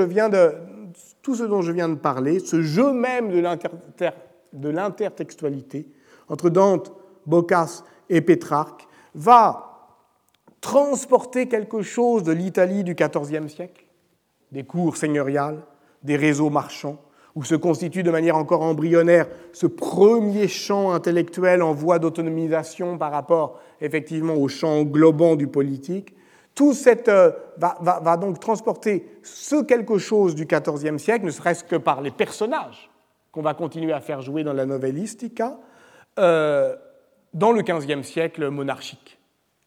je viens de parler, ce jeu même de l'intertextualité entre Dante, Boccace et Pétrarque, va transporter quelque chose de l'Italie du XIVe siècle, des cours seigneuriales, des réseaux marchands, où se constitue de manière encore embryonnaire ce premier champ intellectuel en voie d'autonomisation par rapport effectivement au champ globant du politique. Tout va donc transporter ce quelque chose du XIVe siècle, ne serait-ce que par les personnages qu'on va continuer à faire jouer dans la novellistica, dans le XVe siècle monarchique.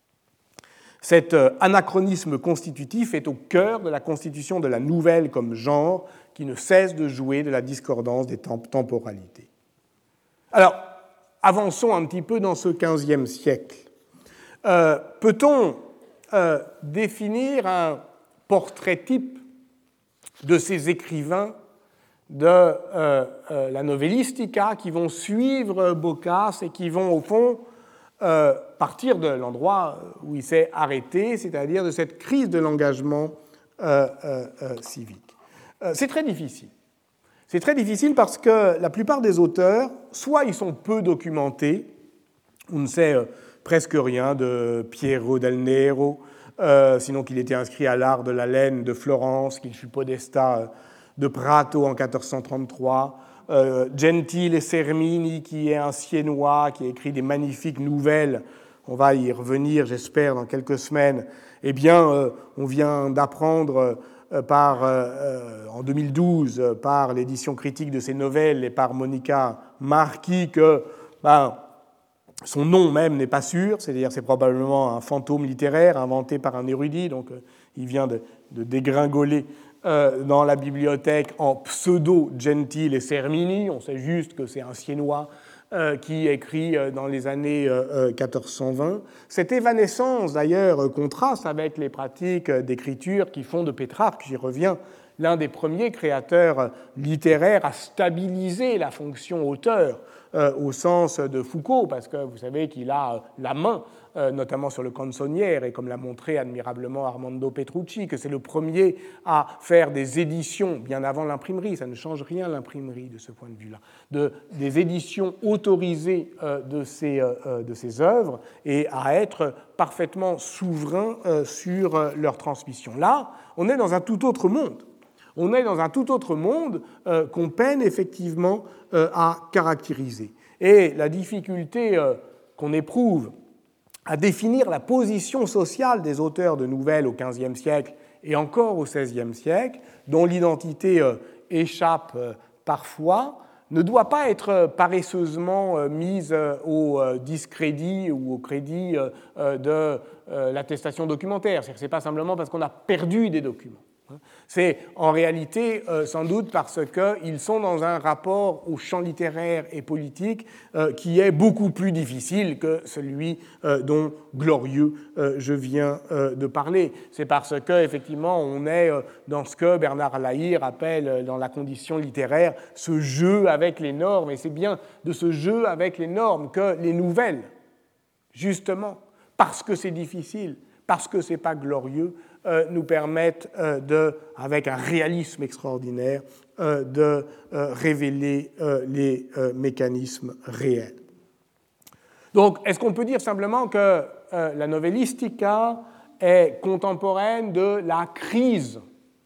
Cet anachronisme constitutif est au cœur de la constitution de la nouvelle comme genre qui ne cesse de jouer de la discordance des temporalités. Alors, avançons un petit peu dans ce XVe siècle. Peut-on définir un portrait type de ces écrivains de la novellistica qui vont suivre Boccace et qui vont, au fond, partir de l'endroit où il s'est arrêté, c'est-à-dire de cette crise de l'engagement civique. C'est très difficile. C'est très difficile parce que la plupart des auteurs, soit ils sont peu documentés, on ne sait presque rien de Piero del Nero, sinon qu'il était inscrit à l'art de la laine de Florence, qu'il fut podestat de Prato en 1433, Gentile Sermini, qui est un Siennois, qui a écrit des magnifiques nouvelles, on va y revenir, j'espère, dans quelques semaines. Eh bien, on vient d'apprendre en 2012 par l'édition critique de ces nouvelles et par Monica Marchi que son nom même n'est pas sûr, c'est-à-dire c'est probablement un fantôme littéraire inventé par un érudit, donc il vient de dégringoler dans la bibliothèque en pseudo Gentile et Sermini. On sait juste que c'est un Siennois qui écrit dans les années 1420. Cette évanescence, d'ailleurs, contraste avec les pratiques d'écriture qui font de Pétrarque, j'y reviens, l'un des premiers créateurs littéraires à stabiliser la fonction auteur au sens de Foucault, parce que vous savez qu'il a la main, notamment sur le canzoniere, et comme l'a montré admirablement Armando Petrucci, que c'est le premier à faire des éditions, bien avant l'imprimerie, ça ne change rien l'imprimerie de ce point de vue-là, des éditions autorisées de ces œuvres, et à être parfaitement souverain sur leur transmission. Là, on est dans un tout autre monde. On est dans un tout autre monde qu'on peine effectivement à caractériser. Et la difficulté qu'on éprouve à définir la position sociale des auteurs de nouvelles au XVe siècle et encore au XVIe siècle, dont l'identité échappe parfois, ne doit pas être paresseusement mise au discrédit ou au crédit de l'attestation documentaire. Ce n'est pas simplement parce qu'on a perdu des documents. C'est en réalité sans doute parce qu'ils sont dans un rapport au champ littéraire et politique qui est beaucoup plus difficile que celui dont Glorieux je viens de parler. C'est parce qu'effectivement on est dans ce que Bernard Lahire appelle dans la condition littéraire ce jeu avec les normes, et c'est bien de ce jeu avec les normes que les nouvelles, justement, parce que c'est difficile, parce que ce n'est pas glorieux, nous permettent, avec un réalisme extraordinaire, de révéler les mécanismes réels. Donc, est-ce qu'on peut dire simplement que la novellistica est contemporaine de la crise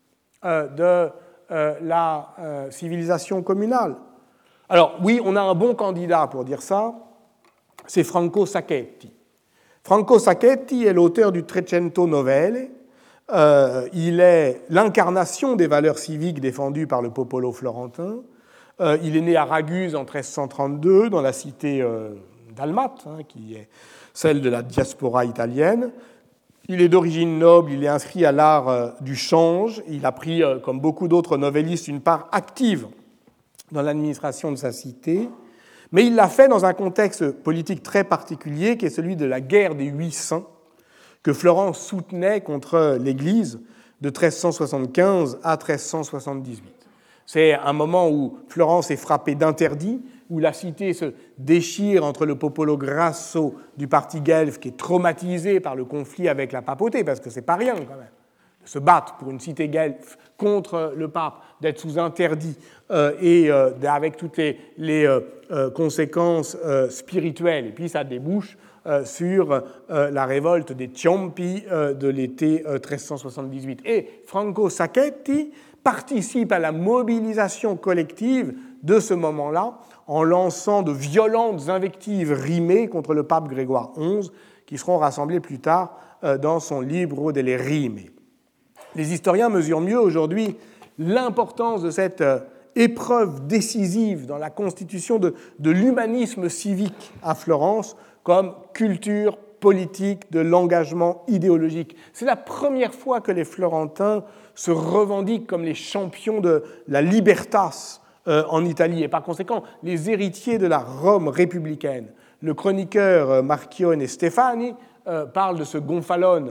de la civilisation communale? Alors, oui, on a un bon candidat pour dire ça, c'est Franco Sacchetti. Franco Sacchetti est l'auteur du Trecento Novelle. Il est l'incarnation des valeurs civiques défendues par le popolo florentin. Il est né à Raguse en 1332, dans la cité dalmate, qui est celle de la diaspora italienne. Il est d'origine noble, il est inscrit à l'art du change. Il a pris, comme beaucoup d'autres novellistes, une part active dans l'administration de sa cité. Mais il l'a fait dans un contexte politique très particulier, qui est celui de la guerre des 800, que Florence soutenait contre l'Église de 1375 à 1378. C'est un moment où Florence est frappée d'interdits, où la cité se déchire entre le popolo grasso du parti guelfe, qui est traumatisé par le conflit avec la papauté, parce que c'est pas rien quand même, de se battre pour une cité guelfe contre le pape, d'être sous interdit et avec toutes les conséquences spirituelles. Et puis ça débouche sur la révolte des Ciompi de l'été 1378. Et Franco Sacchetti participe à la mobilisation collective de ce moment-là en lançant de violentes invectives rimées contre le pape Grégoire XI, qui seront rassemblées plus tard dans son Libro delle Rime. Les historiens mesurent mieux aujourd'hui l'importance de cette épreuve décisive dans la constitution de l'humanisme civique à Florence comme culture politique de l'engagement idéologique. C'est la première fois que les Florentins se revendiquent comme les champions de la libertas en Italie, et par conséquent les héritiers de la Rome républicaine. Le chroniqueur Marchione Stefani parle de ce gonfalone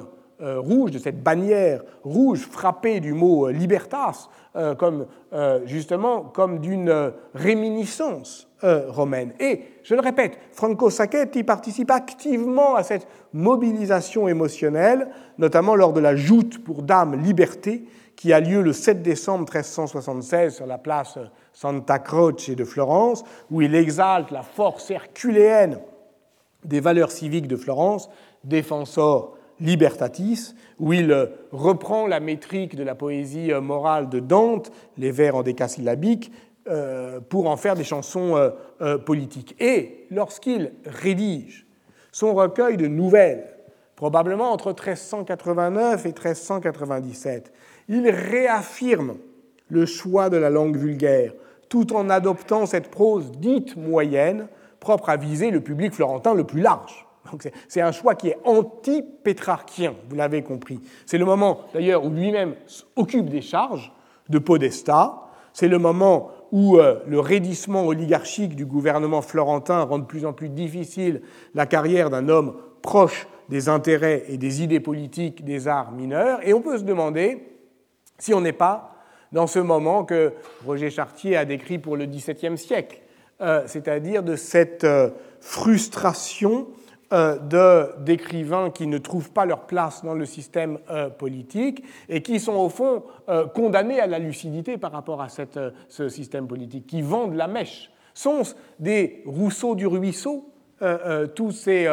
rouge, de cette bannière rouge frappée du mot libertas, justement comme d'une réminiscence romaine. Et, je le répète, Franco Sacchetti participe activement à cette mobilisation émotionnelle, notamment lors de la joute pour Dame Liberté, qui a lieu le 7 décembre 1376 sur la place Santa Croce de Florence, où il exalte la force herculéenne des valeurs civiques de Florence, Defensor Libertatis, où il reprend la métrique de la poésie morale de Dante, les vers en décasyllabique, pour en faire des chansons politiques. Et lorsqu'il rédige son recueil de nouvelles, probablement entre 1389 et 1397, il réaffirme le choix de la langue vulgaire, tout en adoptant cette prose dite moyenne, propre à viser le public florentin le plus large. Donc c'est un choix qui est anti-pétrarchien, vous l'avez compris. C'est le moment, d'ailleurs, où lui-même occupe des charges de podestat. C'est le moment où le raidissement oligarchique du gouvernement florentin rend de plus en plus difficile la carrière d'un homme proche des intérêts et des idées politiques des arts mineurs. Et on peut se demander si on n'est pas dans ce moment que Roger Chartier a décrit pour le XVIIe siècle, c'est-à-dire de cette frustration d'écrivains qui ne trouvent pas leur place dans le système politique et qui sont au fond condamnés à la lucidité par rapport à ce système politique, qui vendent la mèche. Sont-ce des Rousseau du ruisseau, tous ces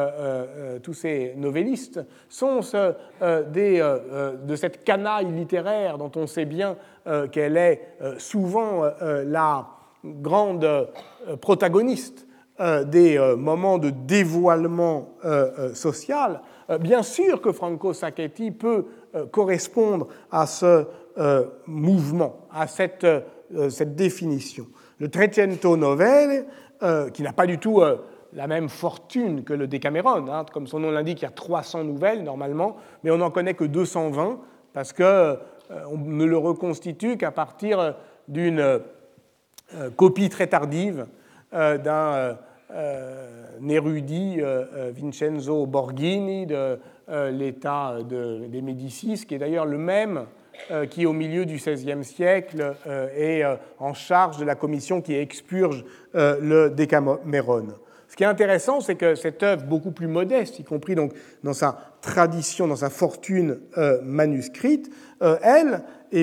novellistes? Sont-ce de cette canaille littéraire dont on sait bien qu'elle est souvent la grande protagoniste des moments de dévoilement social? Bien sûr que Franco Sacchetti peut correspondre à ce mouvement, à cette définition. Le Trecento Novelle, qui n'a pas du tout la même fortune que le Decameron, hein, comme son nom l'indique, il y a 300 nouvelles normalement, mais on n'en connaît que 220 parce qu'on ne le reconstitue qu'à partir d'une copie très tardive d'un érudit, Vincenzo Borghini, de l'État des Médicis, qui est d'ailleurs le même qui, au milieu du XVIe siècle, est en charge de la commission qui expurge le Decameron. Ce qui est intéressant, c'est que cette œuvre, beaucoup plus modeste, y compris donc dans sa tradition, dans sa fortune manuscrite, elle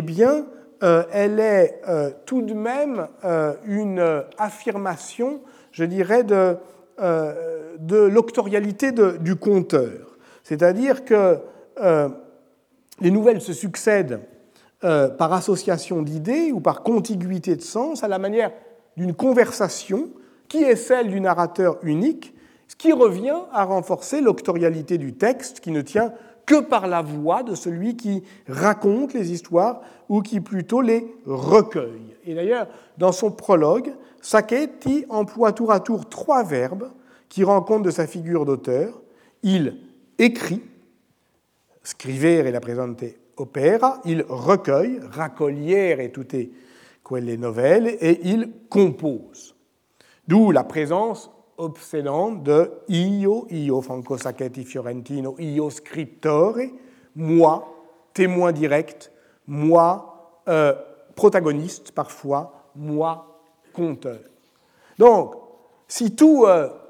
est tout de même une affirmation, je dirais, de l'octorialité du conteur. C'est-à-dire que les nouvelles se succèdent par association d'idées ou par contiguïté de sens à la manière d'une conversation qui est celle du narrateur unique, ce qui revient à renforcer l'octorialité du texte qui ne tient que par la voix de celui qui raconte les histoires ou qui plutôt les recueille. Et d'ailleurs, dans son prologue, Sacchetti emploie tour à tour 3 verbes qui rendent compte de sa figure d'auteur. Il écrit, scrivere la presente opera, il recueille, raccogliere tutte quelle novelle, et il compose. D'où la présence obsédante de io Franco Sacchetti Fiorentino, io scriptore, moi, témoin direct, moi, protagoniste parfois, moi, conteur. Donc, si tous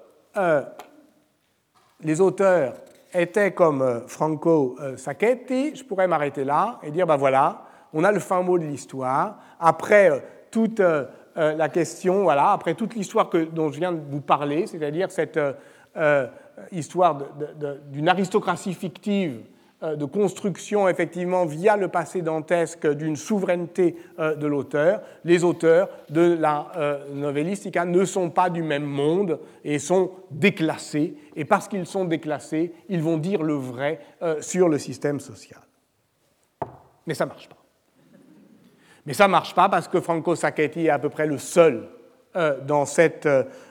les auteurs étaient comme Franco Sacchetti, je pourrais m'arrêter là et dire, ben voilà, on a le fin mot de l'histoire. Après toute la question, voilà, après toute l'histoire dont je viens de vous parler, c'est-à-dire cette histoire d'une aristocratie fictive, de construction effectivement via le passé dantesque d'une souveraineté de l'auteur, les auteurs de la novellistica ne sont pas du même monde et sont déclassés, et parce qu'ils sont déclassés, ils vont dire le vrai sur le système social. Mais ça ne marche pas. Mais ça ne marche pas parce que Franco Sacchetti est à peu près le seul dans cette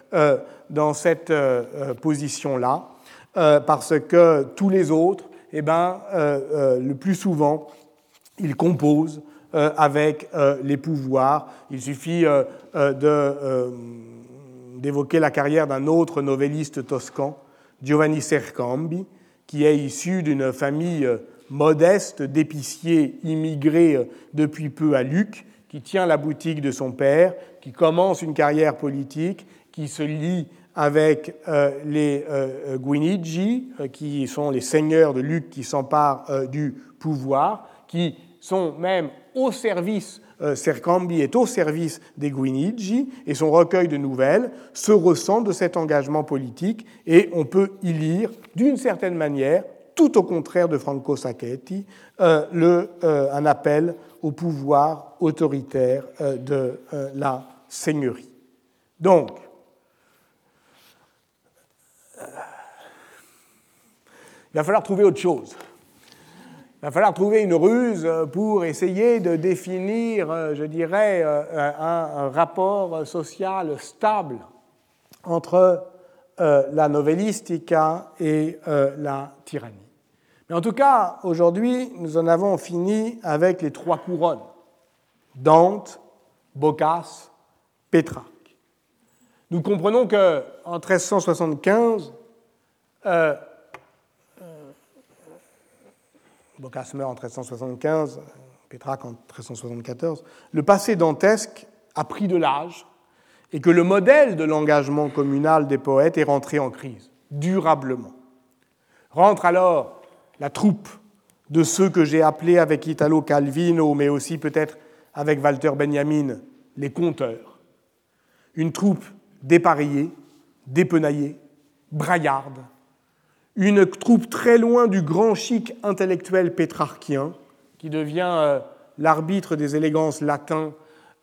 position-là, parce que tous les autres, le plus souvent, ils composent avec les pouvoirs. Il suffit d'évoquer la carrière d'un autre novelliste toscan, Giovanni Sercambi, qui est issu d'une famille modeste d'épiciers immigrés depuis peu à Lucques, qui tient la boutique de son père, qui commence une carrière politique, qui se lie avec les Guinigi, qui sont les seigneurs de Lucques qui s'emparent du pouvoir, qui sont même au service, Sercambi est au service des Guinigi, et son recueil de nouvelles se ressent de cet engagement politique, et on peut y lire, d'une certaine manière, tout au contraire de Franco Sacchetti, un appel au pouvoir autoritaire de la seigneurie. Donc, il va falloir trouver autre chose. Il va falloir trouver une ruse pour essayer de définir, je dirais, un rapport social stable entre la novellistica et la tyrannie. Mais en tout cas, aujourd'hui, nous en avons fini avec les trois couronnes, Dante, Boccace, Pétrarque. Nous comprenons qu'en 1375, Boccace meurt en 1375, Pétrarque en 1374, le passé dantesque a pris de l'âge et que le modèle de l'engagement communal des poètes est rentré en crise, durablement. Rentre alors la troupe de ceux que j'ai appelés avec Italo Calvino, mais aussi peut-être avec Walter Benjamin, les conteurs. Une troupe dépareillée, dépenaillée, braillarde, une troupe très loin du grand chic intellectuel pétrarchien, qui devient l'arbitre des élégances latines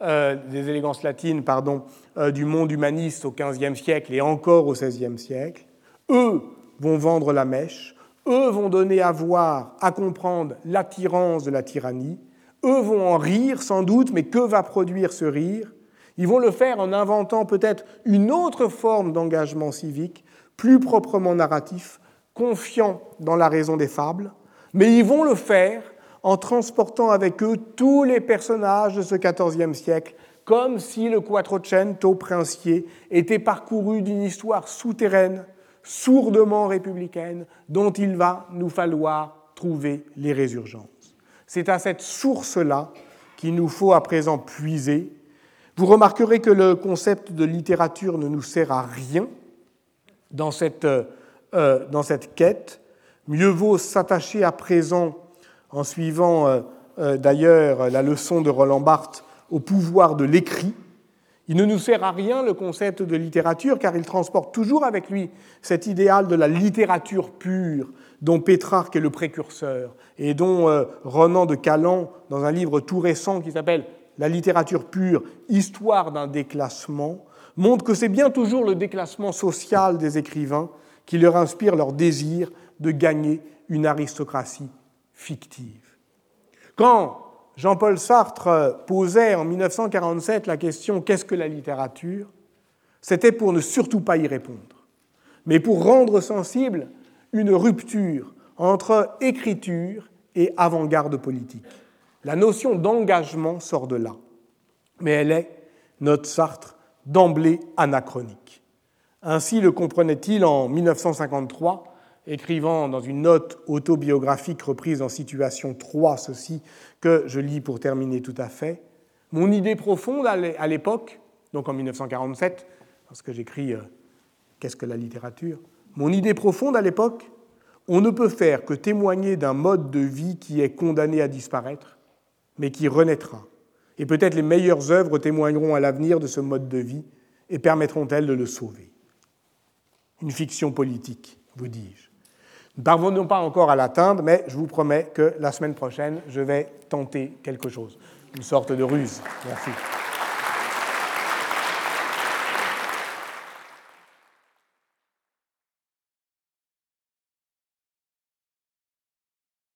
du monde humaniste au XVe siècle et encore au XVIe siècle. Eux vont vendre la mèche, eux vont donner à voir, à comprendre l'attirance de la tyrannie, eux vont en rire sans doute, mais que va produire ce rire ? Ils vont le faire en inventant peut-être une autre forme d'engagement civique, plus proprement narratif, confiant dans la raison des fables, mais ils vont le faire en transportant avec eux tous les personnages de ce XIVe siècle, comme si le Quattrocento princier était parcouru d'une histoire souterraine, sourdement républicaine, dont il va nous falloir trouver les résurgences. C'est à cette source-là qu'il nous faut à présent puiser. Vous remarquerez que le concept de littérature ne nous sert à rien dans cette quête. Mieux vaut s'attacher à présent, en suivant d'ailleurs la leçon de Roland Barthes, au pouvoir de l'écrit. Il ne nous sert à rien, le concept de littérature, car il transporte toujours avec lui cet idéal de la littérature pure, dont Pétrarque est le précurseur, et dont Renan de Calan, dans un livre tout récent qui s'appelle « La littérature pure, histoire d'un déclassement », montre que c'est bien toujours le déclassement social des écrivains qui leur inspire leur désir de gagner une aristocratie fictive. Quand Jean-Paul Sartre posait en 1947 la question « Qu'est-ce que la littérature ?», c'était pour ne surtout pas y répondre, mais pour rendre sensible une rupture entre écriture et avant-garde politique. La notion d'engagement sort de là, mais elle est, note Sartre, d'emblée anachronique. Ainsi le comprenait-il en 1953, écrivant dans une note autobiographique reprise en Situation 3, ceci que je lis pour terminer tout à fait. « Mon idée profonde à l'époque, donc en 1947, lorsque j'écris « Qu'est-ce que la littérature ?», mon idée profonde à l'époque, on ne peut faire que témoigner d'un mode de vie qui est condamné à disparaître, mais qui renaîtra. Et peut-être les meilleures œuvres témoigneront à l'avenir de ce mode de vie et permettront-elles de le sauver. Une fiction politique, vous dis-je. Nous ne parvenons pas encore à l'atteindre, mais je vous promets que la semaine prochaine, je vais tenter quelque chose, une sorte de ruse. Merci.